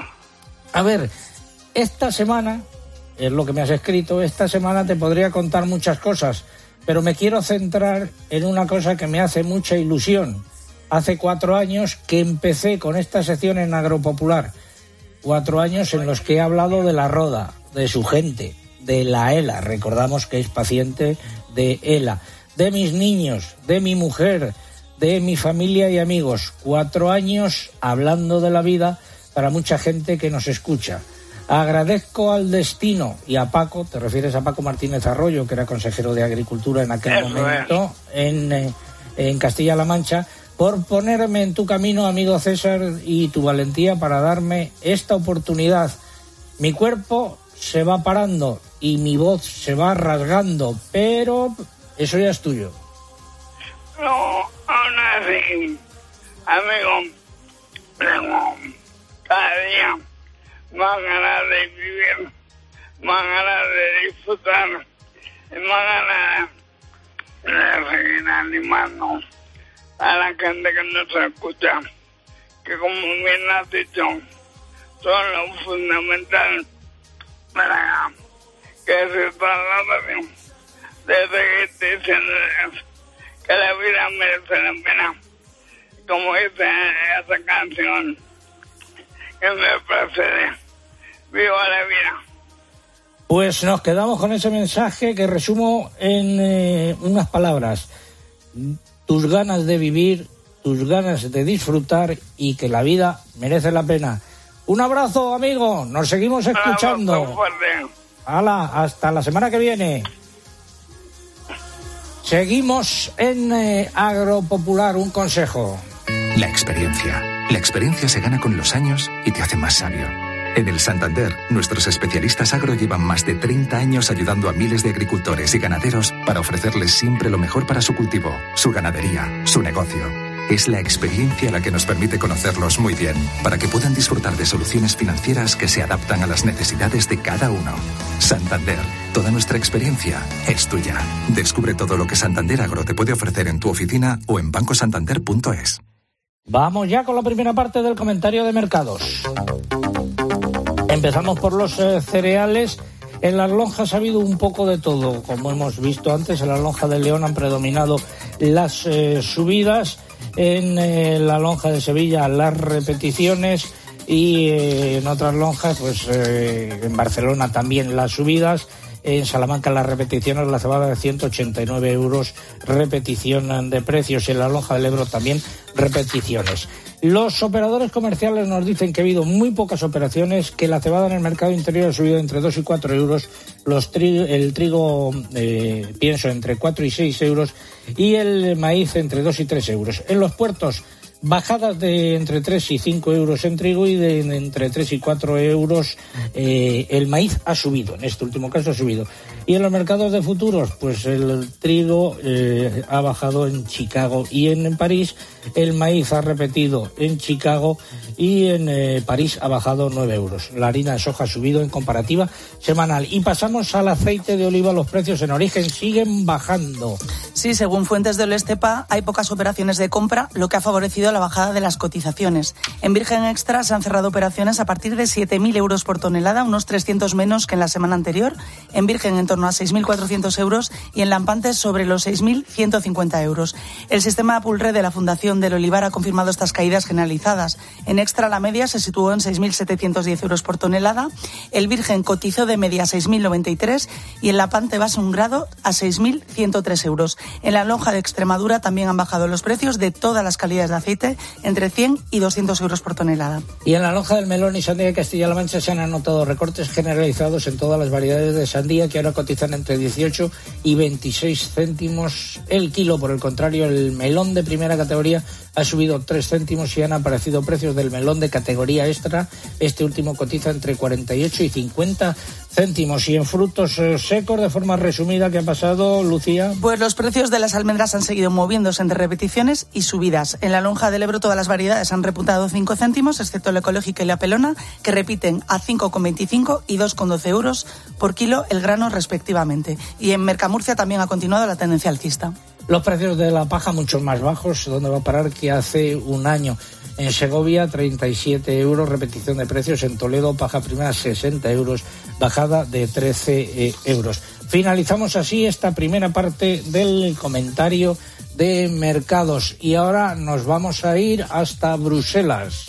A ver, esta semana, es lo que me has escrito, esta semana te podría contar muchas cosas, pero me quiero centrar en una cosa que me hace mucha ilusión. Hace cuatro años que empecé con esta sección en Agropopular. Cuatro años en los que he hablado de La Roda, de su gente, de la ELA. Recordamos que es paciente de ELA. De mis niños, de mi mujer, de mi familia y amigos. Cuatro años hablando de la vida para mucha gente que nos escucha. Agradezco al destino y a Paco, te refieres a Paco Martínez Arroyo, que era consejero de Agricultura en aquel Eso momento, es. en, eh, en Castilla-La Mancha, por ponerme en tu camino, amigo César, y tu valentía para darme esta oportunidad. Mi cuerpo se va parando y mi voz se va rasgando, pero eso ya es tuyo. No, aún así, amigo, tengo cada día más ganas de vivir, más ganas de disfrutar, más ganas de seguir animando a la gente que nos escucha, que como bien has dicho, son lo fundamental para que se trasladen de seguir diciéndoles que la vida merece la pena, como dice esa canción que me precede, viva la vida. Pues nos quedamos con ese mensaje que resumo en eh, unas palabras: tus ganas de vivir, tus ganas de disfrutar y que la vida merece la pena. Un abrazo, amigo, nos seguimos escuchando. Hala, hasta la semana que viene. Seguimos en eh, Agropopular, un consejo. La experiencia. La experiencia se gana con los años y te hace más sabio. En el Santander, nuestros especialistas agro llevan más de treinta años ayudando a miles de agricultores y ganaderos para ofrecerles siempre lo mejor para su cultivo, su ganadería, su negocio. Es la experiencia la que nos permite conocerlos muy bien, para que puedan disfrutar de soluciones financieras que se adaptan a las necesidades de cada uno. Santander, toda nuestra experiencia es tuya. Descubre todo lo que Santander Agro te puede ofrecer en tu oficina o en banco santander punto es. Vamos ya con la primera parte del comentario de mercados. Empezamos por los eh, cereales. En las lonjas ha habido un poco de todo. Como hemos visto antes, en la lonja de León han predominado las eh, subidas. En eh, la lonja de Sevilla las repeticiones. Y eh, en otras lonjas, pues eh, en Barcelona también las subidas. En Salamanca las repeticiones, la cebada de ciento ochenta y nueve euros, repetición de precios. Y en la lonja del Ebro también repeticiones. Los operadores comerciales nos dicen que ha habido muy pocas operaciones, que la cebada en el mercado interior ha subido entre dos y cuatro euros, los tri- el trigo eh, pienso entre cuatro y seis euros y el maíz entre dos y tres euros. En los puertos bajadas de entre tres y cinco euros en trigo y de entre tres y cuatro euros eh, el maíz ha subido, en este último caso ha subido. Y en los mercados de futuros, pues el trigo eh, ha bajado en Chicago y en, en París, el maíz ha repetido en Chicago y en eh, París ha bajado nueve euros. La harina de soja ha subido en comparativa semanal. Y pasamos al aceite de oliva, los precios en origen siguen bajando. Sí, según fuentes del Estepa, hay pocas operaciones de compra, lo que ha favorecido la bajada de las cotizaciones. En Virgen Extra se han cerrado operaciones a partir de siete mil euros por tonelada, unos trescientos menos que en la semana anterior. En Virgen en torno a seis mil cuatrocientos euros y en Lampantes sobre los seis mil ciento cincuenta euros. El sistema Pulre de la Fundación del Olivar ha confirmado estas caídas generalizadas. En Extra la media se situó en seis mil setecientos diez euros por tonelada. El Virgen cotizó de media seis mil noventa y tres y en Lapante base un grado a seis mil ciento tres euros. En la lonja de Extremadura también han bajado los precios de todas las calidades de aceite entre cien y doscientos euros por tonelada. Y en la lonja del melón y sandía de Castilla-La Mancha se han anotado recortes generalizados en todas las variedades de sandía, que ahora cotizan entre dieciocho y veintiséis céntimos el kilo. Por el contrario, el melón de primera categoría ha subido tres céntimos y han aparecido precios del melón de categoría extra. Este último cotiza entre cuarenta y ocho y cincuenta céntimos. Y en frutos eh, secos, de forma resumida, ¿qué ha pasado, Lucía? Pues los precios de las almendras han seguido moviéndose entre repeticiones y subidas. En la lonja del Ebro todas las variedades han repuntado cinco céntimos, excepto la ecológica y la pelona, que repiten a cinco con veinticinco y dos con doce euros por kilo el grano respectivamente. Y en Mercamurcia también ha continuado la tendencia alcista. Los precios de la paja mucho más bajos, donde va a parar que hace un año. En Segovia, treinta y siete euros, repetición de precios. En Toledo, paja primera, sesenta euros, bajada de trece euros. Finalizamos así esta primera parte del comentario de mercados. Y ahora nos vamos a ir hasta Bruselas.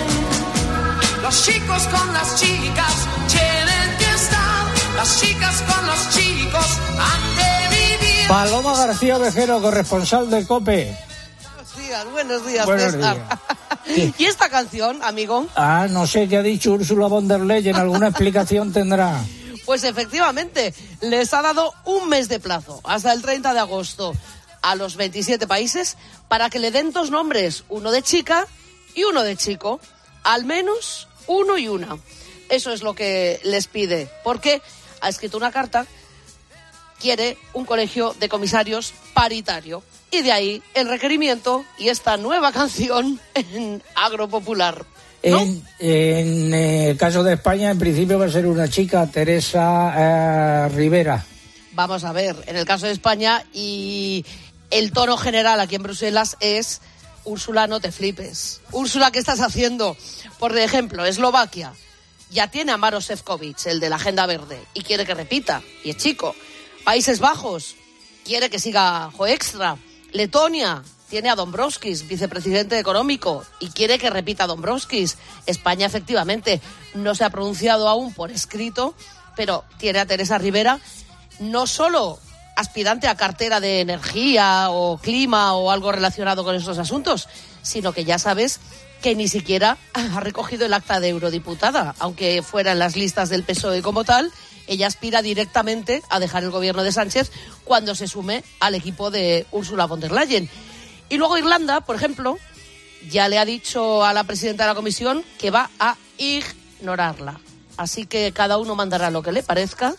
Los chicos con las chicas tienen que estar, las chicas con los chicos han de vivir. Paloma García Vejero, corresponsal de COPE. Buenos días, buenos días, Buenos César. días. ¿Y esta canción, amigo? Ah, no sé qué ha dicho Ursula von der Leyen, alguna explicación tendrá. Pues efectivamente, les ha dado un mes de plazo, hasta el treinta de agosto, a los veintisiete países para que le den dos nombres, uno de chica y uno de chico, al menos uno y una. Eso es lo que les pide, porque ha escrito una carta, quiere un colegio de comisarios paritario. Y de ahí el requerimiento y esta nueva canción en Agropopular, ¿no? En, en el caso de España, en principio va a ser una chica, Teresa eh, Rivera. Vamos a ver, en el caso de España, y el tono general aquí en Bruselas es: Úrsula, no te flipes. Úrsula, ¿qué estás haciendo? Por ejemplo, Eslovaquia ya tiene a Maroš Šefčovič, el de la Agenda Verde, y quiere que repita, y es chico. Países Bajos quiere que siga Joextra. Letonia tiene a Dombrovskis, vicepresidente económico, y quiere que repita Dombrovskis. España, efectivamente, no se ha pronunciado aún por escrito, pero tiene a Teresa Rivera, no solo aspirante a cartera de energía o clima o algo relacionado con esos asuntos, sino que ya sabes que ni siquiera ha recogido el acta de eurodiputada, aunque fuera en las listas del P S O E como tal. Ella aspira directamente a dejar el gobierno de Sánchez cuando se sume al equipo de Ursula von der Leyen. Y luego Irlanda, por ejemplo, ya le ha dicho a la presidenta de la comisión que va a ignorarla. Así que cada uno mandará lo que le parezca.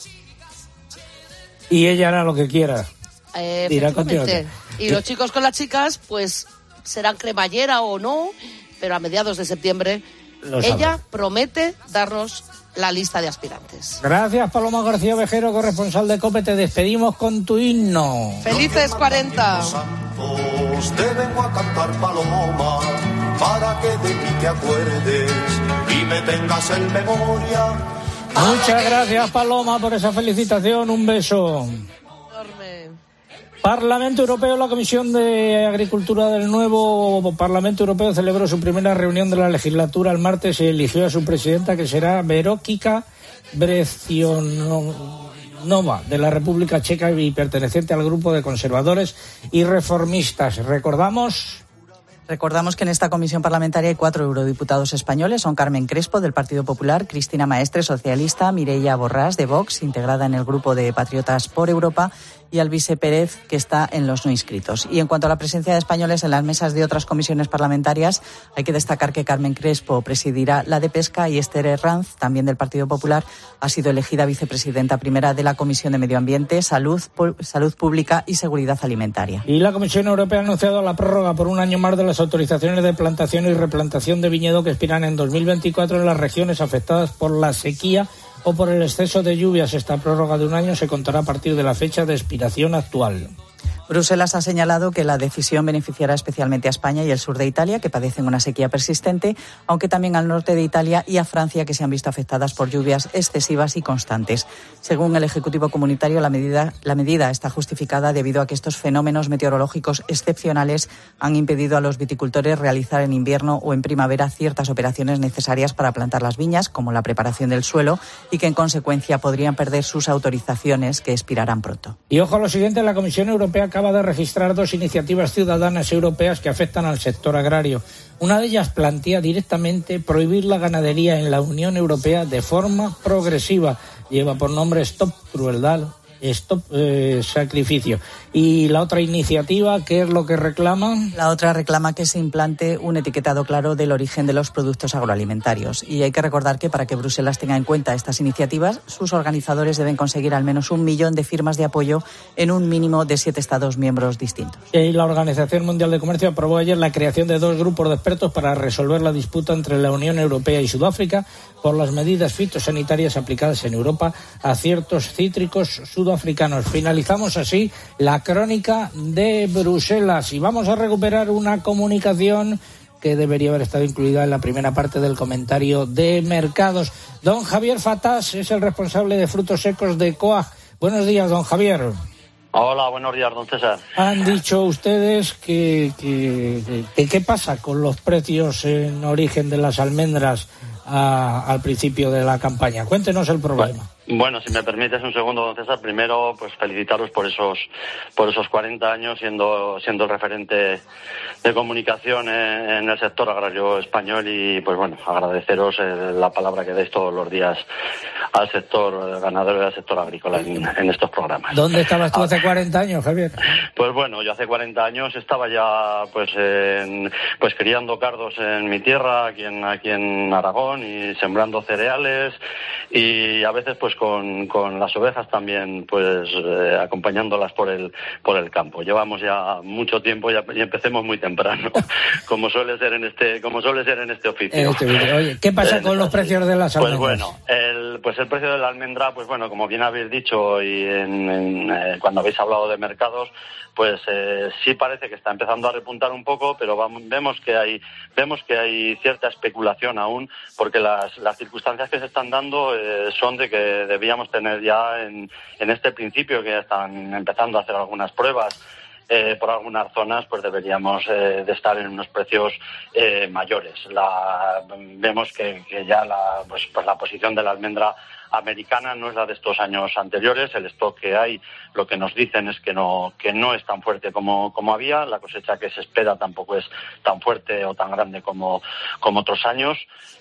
Y ella hará lo que quiera. Eh, Dirá efectivamente. Y los chicos con las chicas, pues serán cremallera o no, pero a mediados de septiembre Lo ella sabrá. promete darnos la lista de aspirantes. Gracias, Paloma García Vejero, corresponsal de COPE. Te despedimos con tu himno. ¡Felices cuarenta! Te vengo a cantar, Paloma, para que de mí te acuerdes y me tengas en memoria. Muchas gracias, Paloma, por esa felicitación. Un beso. Parlamento Europeo. La Comisión de Agricultura del nuevo Parlamento Europeo celebró su primera reunión de la legislatura el martes y eligió a su presidenta, que será Verónica Brecionova, de la República Checa y perteneciente al grupo de conservadores y reformistas. Recordamos... Recordamos que en esta comisión parlamentaria hay cuatro eurodiputados españoles. Son Carmen Crespo, del Partido Popular, Cristina Maestre, socialista, Mireia Borràs, de Vox, integrada en el grupo de Patriotas por Europa, y Alvise Pérez, que está en los no inscritos. Y en cuanto a la presencia de españoles en las mesas de otras comisiones parlamentarias, hay que destacar que Carmen Crespo presidirá la de Pesca y Esther Herranz, también del Partido Popular, ha sido elegida vicepresidenta primera de la Comisión de Medio Ambiente, Salud, Salud Pública y Seguridad Alimentaria. Y la Comisión Europea ha anunciado la prórroga por un año más de las autorizaciones de plantación y replantación de viñedo que expiran en dos mil veinticuatro en las regiones afectadas por la sequía o por el exceso de lluvias. Esta prórroga de un año se contará a partir de la fecha de expiración actual. Bruselas ha señalado que la decisión beneficiará especialmente a España y el sur de Italia, que padecen una sequía persistente, aunque también al norte de Italia y a Francia, que se han visto afectadas por lluvias excesivas y constantes. Según el Ejecutivo Comunitario, la medida, la medida está justificada debido a que estos fenómenos meteorológicos excepcionales han impedido a los viticultores realizar en invierno o en primavera ciertas operaciones necesarias para plantar las viñas, como la preparación del suelo, y que en consecuencia podrían perder sus autorizaciones, que expirarán pronto. Y ojo a lo siguiente, la Comisión Europea acaba de registrar dos iniciativas ciudadanas europeas que afectan al sector agrario. Una de ellas plantea directamente prohibir la ganadería en la Unión Europea de forma progresiva. Lleva por nombre Stop Crueldad, Stop eh, Sacrificio. Y la otra iniciativa, ¿qué es lo que reclama? La otra reclama que se implante un etiquetado claro del origen de los productos agroalimentarios. Y hay que recordar que para que Bruselas tenga en cuenta estas iniciativas, sus organizadores deben conseguir al menos un millón de firmas de apoyo en un mínimo de siete Estados miembros distintos. Y la Organización Mundial de Comercio aprobó ayer la creación de dos grupos de expertos para resolver la disputa entre la Unión Europea y Sudáfrica por las medidas fitosanitarias aplicadas en Europa a ciertos cítricos sudafricanos. Finalizamos así la crónica de Bruselas y vamos a recuperar una comunicación que debería haber estado incluida en la primera parte del comentario de mercados. Don Javier Fatás es el responsable de frutos secos de Coag. Buenos días, don Javier. Hola, buenos días, don César. Han dicho ustedes que, que, que qué pasa con los precios en origen de las almendras a, al principio de la campaña. Cuéntenos el problema. Bueno. Bueno, si me permites un segundo, don César, primero pues felicitaros por esos por esos cuarenta años siendo siendo el referente de comunicación en, en el sector agrario español y pues bueno, agradeceros eh, la palabra que dais todos los días al sector ganadero y al sector agrícola en, en estos programas. ¿Dónde estabas tú hace cuarenta años, Javier? Pues bueno, yo hace cuarenta años estaba ya pues en, pues criando cardos en mi tierra, aquí en aquí en Aragón y sembrando cereales y a veces pues con, con las ovejas también pues eh, acompañándolas por el por el campo. Llevamos ya mucho tiempo y, y empecemos muy temprano, como suele ser en este como suele ser en este oficio. Este, oye, ¿qué pasa con los precios de las almendras? Pues bueno, el pues el precio de la almendra, pues bueno, como bien habéis dicho y en, en, eh, cuando habéis hablado de mercados, pues eh, sí parece que está empezando a repuntar un poco, pero vamos, vemos que hay vemos que hay cierta especulación aún, porque las las circunstancias que se están dando eh, son de que debíamos tener ya en, en este principio, que ya están empezando a hacer algunas pruebas eh, por algunas zonas, pues deberíamos eh, de estar en unos precios eh, mayores. La, vemos que, que ya la pues, pues la posición de la almendra americana no es la de estos años anteriores. El stock que hay, lo que nos dicen es que no que no es tan fuerte como como había. La cosecha que se espera tampoco es tan fuerte o tan grande como como otros años.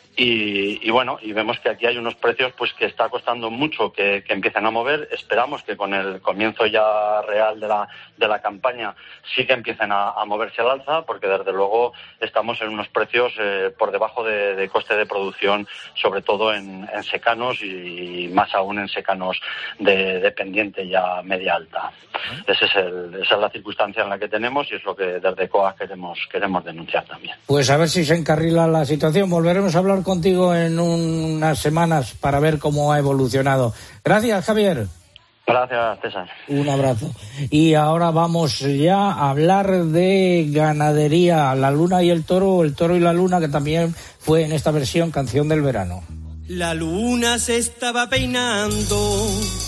Y, y bueno, y vemos que aquí hay unos precios pues que está costando mucho que, que empiecen a mover. Esperamos que con el comienzo ya real de la de la campaña sí que empiecen a, a moverse al alza, porque desde luego estamos en unos precios eh, por debajo de, de coste de producción, sobre todo en, en secanos y más aún en secanos de, de pendiente ya media alta. Ese es el, esa es la circunstancia en la que tenemos y es lo que desde Coag queremos queremos denunciar también. Pues a ver si se encarrila la situación. Volveremos a hablar contigo en unas semanas para ver cómo ha evolucionado. Gracias, Javier. Gracias, César. Un abrazo. Y ahora vamos ya a hablar de ganadería, la luna y el toro, el toro y la luna, que también fue en esta versión canción del verano. La luna se estaba peinando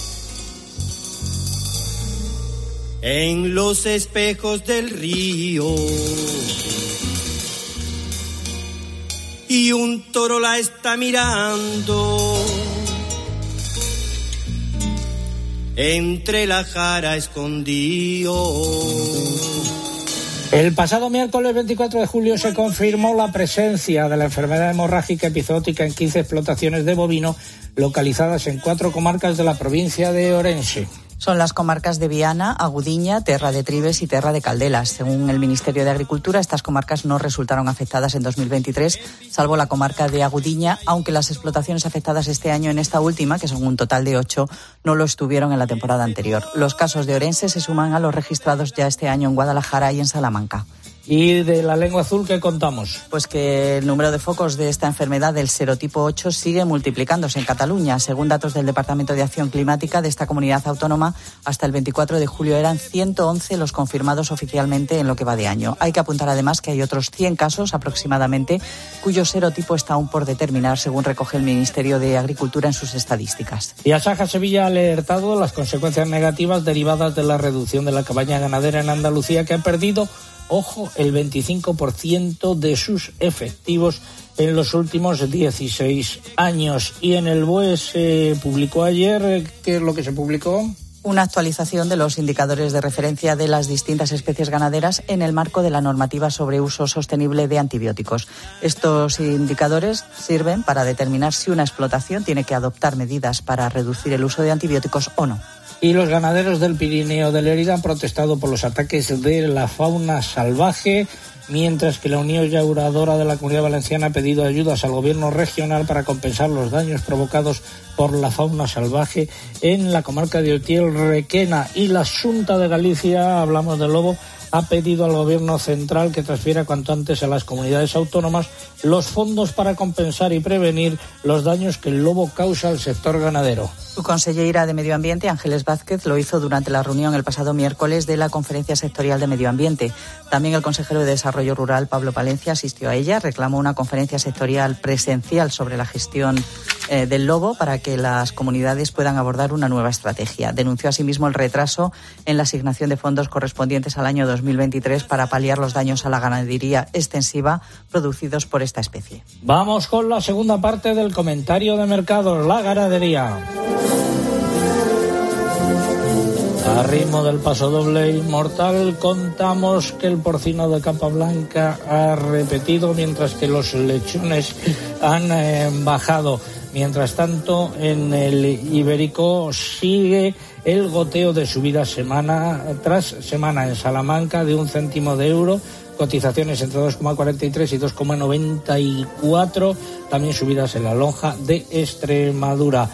en los espejos del río y un toro la está mirando entre la jara escondido. El pasado miércoles veinticuatro de julio se confirmó la presencia de la enfermedad hemorrágica epizootica en quince explotaciones de bovino localizadas en cuatro comarcas de la provincia de Orense. Son las comarcas de Viana, Agudiña, Terra de Tribes y Terra de Caldelas. Según el Ministerio de Agricultura, estas comarcas no resultaron afectadas en dos mil veintitrés, salvo la comarca de Agudiña, aunque las explotaciones afectadas este año en esta última, que son un total de ocho, no lo estuvieron en la temporada anterior. Los casos de Orense se suman a los registrados ya este año en Guadalajara y en Salamanca. ¿Y de la lengua azul qué contamos? Pues que el número de focos de esta enfermedad del serotipo ocho sigue multiplicándose en Cataluña. Según datos del Departamento de Acción Climática de esta comunidad autónoma, hasta el veinticuatro de julio eran ciento once los confirmados oficialmente en lo que va de año. Hay que apuntar además que hay otros cien casos aproximadamente cuyo serotipo está aún por determinar, según recoge el Ministerio de Agricultura en sus estadísticas. Y Asaja Sevilla ha alertado de las consecuencias negativas derivadas de la reducción de la cabaña ganadera en Andalucía, que ha perdido, ojo, el veinticinco por ciento de sus efectivos en los últimos dieciséis años. Y en el B O E se publicó ayer, ¿qué es lo que se publicó? Una actualización de los indicadores de referencia de las distintas especies ganaderas en el marco de la normativa sobre uso sostenible de antibióticos. Estos indicadores sirven para determinar si una explotación tiene que adoptar medidas para reducir el uso de antibióticos o no. Y los ganaderos del Pirineo de Lérida han protestado por los ataques de la fauna salvaje, mientras que la Unión Llauradora de la Comunidad Valenciana ha pedido ayudas al gobierno regional para compensar los daños provocados por la fauna salvaje en la comarca de Utiel, Requena. Y la Xunta de Galicia, hablamos del lobo, ha pedido al gobierno central que transfiera cuanto antes a las comunidades autónomas los fondos para compensar y prevenir los daños que el lobo causa al sector ganadero. Su consellera de Medio Ambiente, Ángeles Vázquez, lo hizo durante la reunión el pasado miércoles de la Conferencia Sectorial de Medio Ambiente. También el consejero de Desarrollo Rural, Pablo Palencia, asistió a ella, reclamó una conferencia sectorial presencial sobre la gestión eh, del lobo para que las comunidades puedan abordar una nueva estrategia. Denunció asimismo el retraso en la asignación de fondos correspondientes al año dos mil veintitrés para paliar los daños a la ganadería extensiva producidos por esta especie. Vamos con la segunda parte del comentario de mercado, la ganadería. A ritmo del paso doble inmortal, contamos que el porcino de capa blanca ha repetido, mientras que los lechones han eh, bajado. Mientras tanto, en el ibérico sigue el goteo de subida semana tras semana. En Salamanca de un céntimo de euro, cotizaciones entre dos coma cuarenta y tres y dos coma noventa y cuatro, también subidas en la lonja de Extremadura.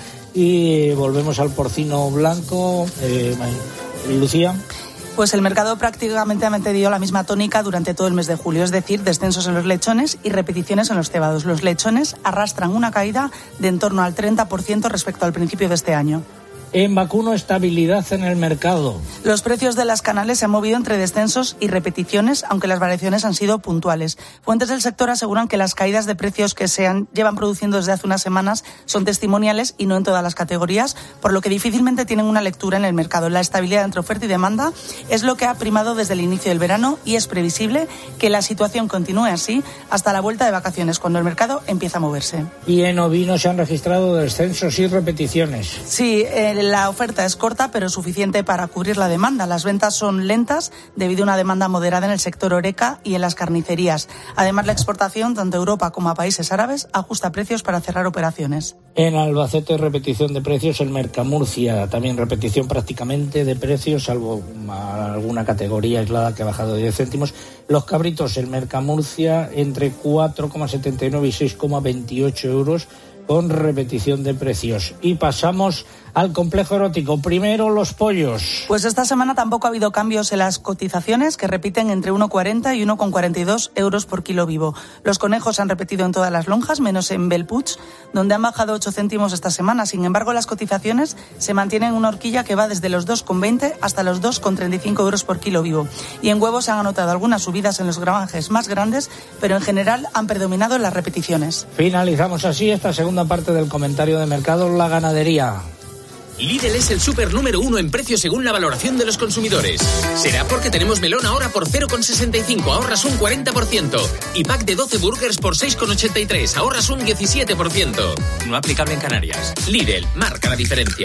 Y volvemos al porcino blanco, eh, Lucía. Pues el mercado prácticamente ha mantenido la misma tónica durante todo el mes de julio, es decir, descensos en los lechones y repeticiones en los cebados. Los lechones arrastran una caída de en torno al treinta por ciento respecto al principio de este año. En vacuno, estabilidad en el mercado. Los precios de las canales se han movido entre descensos y repeticiones, aunque las variaciones han sido puntuales. Fuentes del sector aseguran que las caídas de precios que se han, llevan produciendo desde hace unas semanas son testimoniales y no en todas las categorías, por lo que difícilmente tienen una lectura en el mercado. La estabilidad entre oferta y demanda es lo que ha primado desde el inicio del verano y es previsible que la situación continúe así hasta la vuelta de vacaciones, cuando el mercado empieza a moverse. Y en ovino se han registrado descensos y repeticiones. Sí, eh, la oferta es corta, pero suficiente para cubrir la demanda. Las ventas son lentas debido a una demanda moderada en el sector horeca y en las carnicerías. Además, la exportación, tanto a Europa como a países árabes, ajusta precios para cerrar operaciones. En Albacete, repetición de precios. En Mercamurcia, también repetición prácticamente de precios, salvo alguna categoría aislada que ha bajado de diez céntimos. Los cabritos en Mercamurcia entre cuatro coma setenta y nueve y seis coma veintiocho euros, con repetición de precios. Y pasamos al complejo erótico. Primero, los pollos. Pues esta semana tampoco ha habido cambios en las cotizaciones, que repiten entre uno coma cuarenta y uno coma cuarenta y dos euros por kilo vivo. Los conejos han repetido en todas las lonjas, menos en Bellpuig, donde han bajado ocho céntimos esta semana. Sin embargo, las cotizaciones se mantienen en una horquilla que va desde los dos coma veinte hasta los dos coma treinta y cinco euros por kilo vivo. Y en huevos se han anotado algunas subidas en los gramajes más grandes, pero en general han predominado las repeticiones. Finalizamos así esta segunda parte del comentario de mercado, la ganadería. Lidl es el súper número uno en precio según la valoración de los consumidores. Será porque tenemos melón ahora por cero coma sesenta y cinco, ahorras un cuarenta por ciento. Y pack de doce burgers por seis coma ochenta y tres, ahorras un diecisiete por ciento. No aplicable en Canarias. Lidl, marca la diferencia.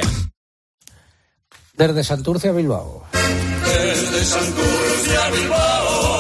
Desde Santurce a Bilbao. Desde Santurce a Bilbao.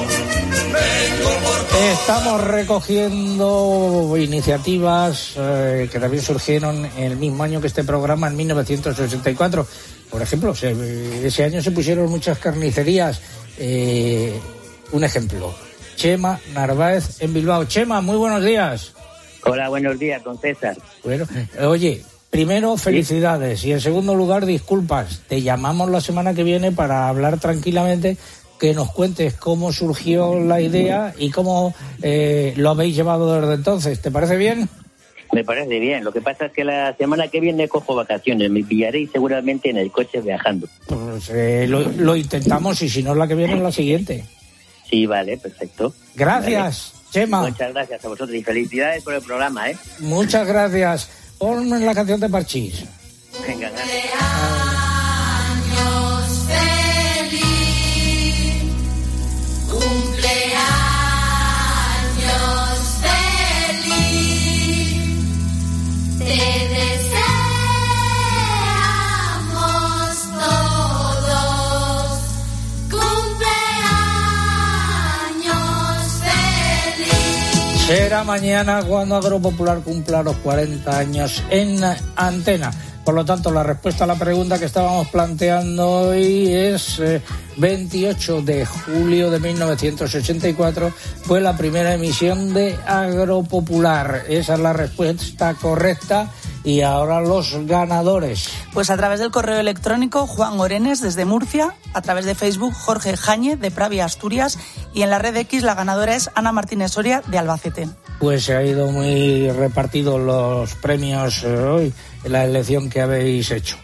Estamos recogiendo iniciativas eh, que también surgieron en el mismo año que este programa, en mil novecientos ochenta y cuatro. por ejemplo, se, ese año se pusieron muchas carnicerías. Eh, un ejemplo, Chema Narváez en Bilbao. Chema, muy buenos días. Hola, buenos días, don César. Bueno, oye, primero, felicidades. ¿Sí? Y en segundo lugar, disculpas. Te llamamos la semana que viene para hablar tranquilamente, que nos cuentes cómo surgió la idea y cómo eh, lo habéis llevado desde entonces. ¿Te parece bien? Me parece bien. Lo que pasa es que la semana que viene cojo vacaciones. Me pillaré seguramente en el coche viajando. Pues eh, lo, lo intentamos y si no, la que viene es la siguiente. Sí, vale, perfecto. Gracias, vale. Chema. Muchas gracias a vosotros y felicidades por el programa, ¿eh? Muchas gracias. Ponme la canción de Parchís. Venga, gracias. Te deseamos todos cumpleaños feliz. Será mañana cuando Agropopular cumpla los cuarenta años en antena. Por lo tanto, la respuesta a la pregunta que estábamos planteando hoy es eh, veintiocho de julio de mil novecientos ochenta y cuatro fue la primera emisión de Agropopular. Esa es la respuesta correcta. Y ahora los ganadores. Pues a través del correo electrónico, Juan Orenes desde Murcia, a través de Facebook, Jorge Jañe de Pravia, Asturias, y en la red X la ganadora es Ana Martínez Soria de Albacete. Pues se ha ido muy repartidos los premios eh, hoy en la elección que habéis hecho.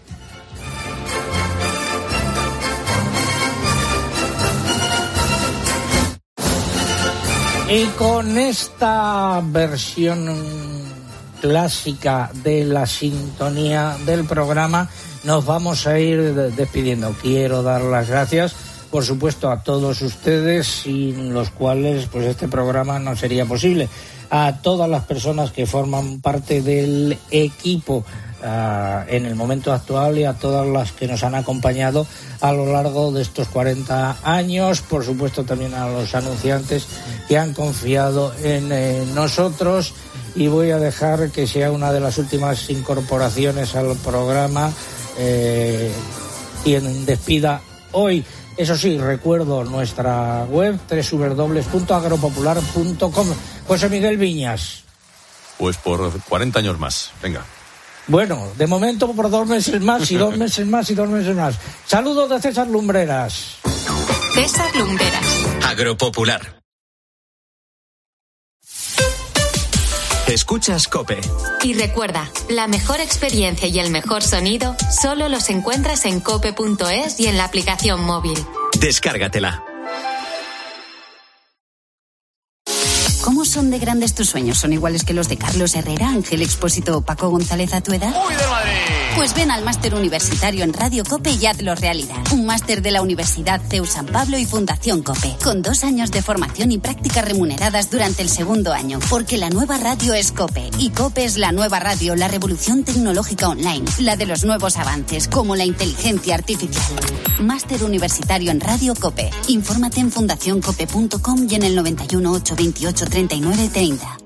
Y con esta versión clásica de la sintonía del programa nos vamos a ir despidiendo. Quiero dar las gracias, por supuesto, a todos ustedes, sin los cuales pues este programa no sería posible, a todas las personas que forman parte del equipo uh, en el momento actual y a todas las que nos han acompañado a lo largo de estos cuarenta años, por supuesto también a los anunciantes que han confiado en eh, nosotros. Y voy a dejar que sea una de las últimas incorporaciones al programa eh, quien despida hoy. Eso sí, recuerdo nuestra web doble u doble u doble u punto agropopular punto com. José Miguel Viñas. Pues por cuarenta años más, venga. Bueno, de momento por dos meses más y dos meses más y dos meses más. Saludos de César Lumbreras. César Lumbreras. Agropopular. Escuchas COPE. Y recuerda, la mejor experiencia y el mejor sonido solo los encuentras en cope punto es y en la aplicación móvil. Descárgatela. ¿Cómo son de grandes tus sueños? ¿Son iguales que los de Carlos Herrera, Ángel Expósito o Paco González Atueda? ¡Muy de Madrid! Pues ven al máster universitario en Radio COPE y hazlo realidad. Un máster de la Universidad C E U San Pablo y Fundación COPE, con dos años de formación y prácticas remuneradas durante el segundo año. Porque la nueva radio es COPE, y COPE es la nueva radio, la revolución tecnológica online, la de los nuevos avances, como la inteligencia artificial. Máster universitario en Radio COPE. Infórmate en fundación cope punto com y en el noventa y uno, ocho veintiocho, treinta y nueve treinta.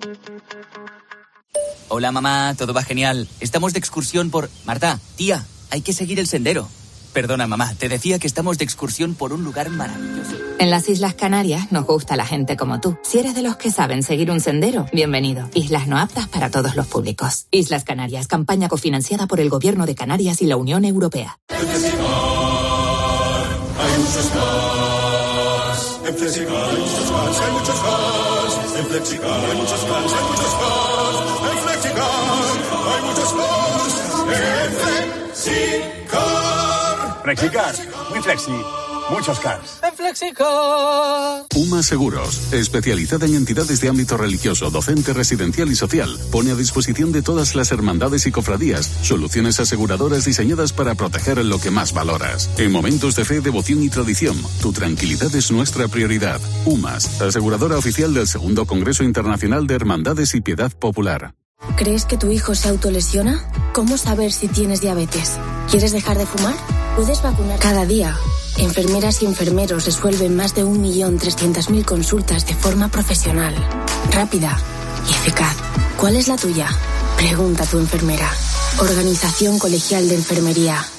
Hola mamá, todo va genial. Estamos de excursión por... Marta, tía, hay que seguir el sendero. Perdona mamá, te decía que estamos de excursión por un lugar maravilloso. En las Islas Canarias nos gusta la gente como tú. Si eres de los que saben seguir un sendero, bienvenido. Islas no aptas para todos los públicos. Islas Canarias, campaña cofinanciada por el Gobierno de Canarias y la Unión Europea. En Flexicar hay muchos cars. En Flexicar hay muchos cars, hay muchos cars. En Flexicar hay muchos cars, hay muchos cars. En Flexicar hay muchos cars. En Flexicar. Flexicar, muy flexi, muchos cars. En Flexicar. UMA Seguros, especializada en entidades de ámbito religioso, docente, residencial y social, pone a disposición de todas las hermandades y cofradías soluciones aseguradoras diseñadas para proteger lo que más valoras. En momentos de fe, devoción y tradición, tu tranquilidad es nuestra prioridad. UMAS, aseguradora oficial del segundo Congreso Internacional de Hermandades y Piedad Popular. ¿Crees que tu hijo se autolesiona? ¿Cómo saber si tienes diabetes? ¿Quieres dejar de fumar? Puedes vacunar. Cada día, enfermeras y enfermeros resuelven más de un millón trescientas mil consultas de forma profesional, rápida y eficaz. ¿Cuál es la tuya? Pregunta a tu enfermera. Organización Colegial de Enfermería.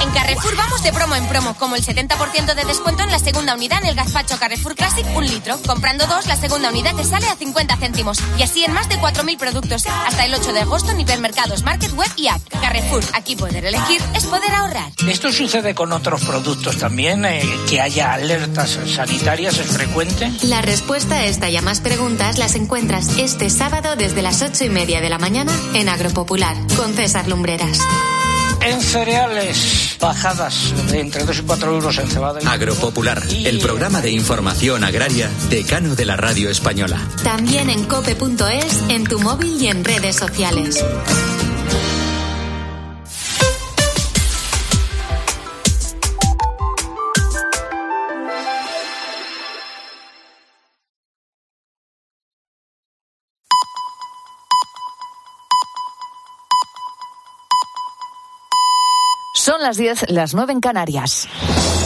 En Carrefour vamos de promo en promo, como el setenta por ciento de descuento en la segunda unidad en el gazpacho Carrefour Classic, un litro. Comprando dos, la segunda unidad te sale a cincuenta céntimos. Y así en más de cuatro mil productos. Hasta el ocho de agosto en hipermercados, market, web y app. Carrefour, aquí poder elegir es poder ahorrar. ¿Esto sucede con otros productos también? Eh, ¿Que haya alertas sanitarias es frecuente? La respuesta a esta y a más preguntas las encuentras este sábado desde las ocho y media de la mañana en Agropopular, con César Lumbreras. En cereales, bajadas de entre dos y cuatro euros en cebada. Agropopular, el programa de información agraria decano de la radio española. También en cope punto es, en tu móvil y en redes sociales. Son las diez, las nueve en Canarias.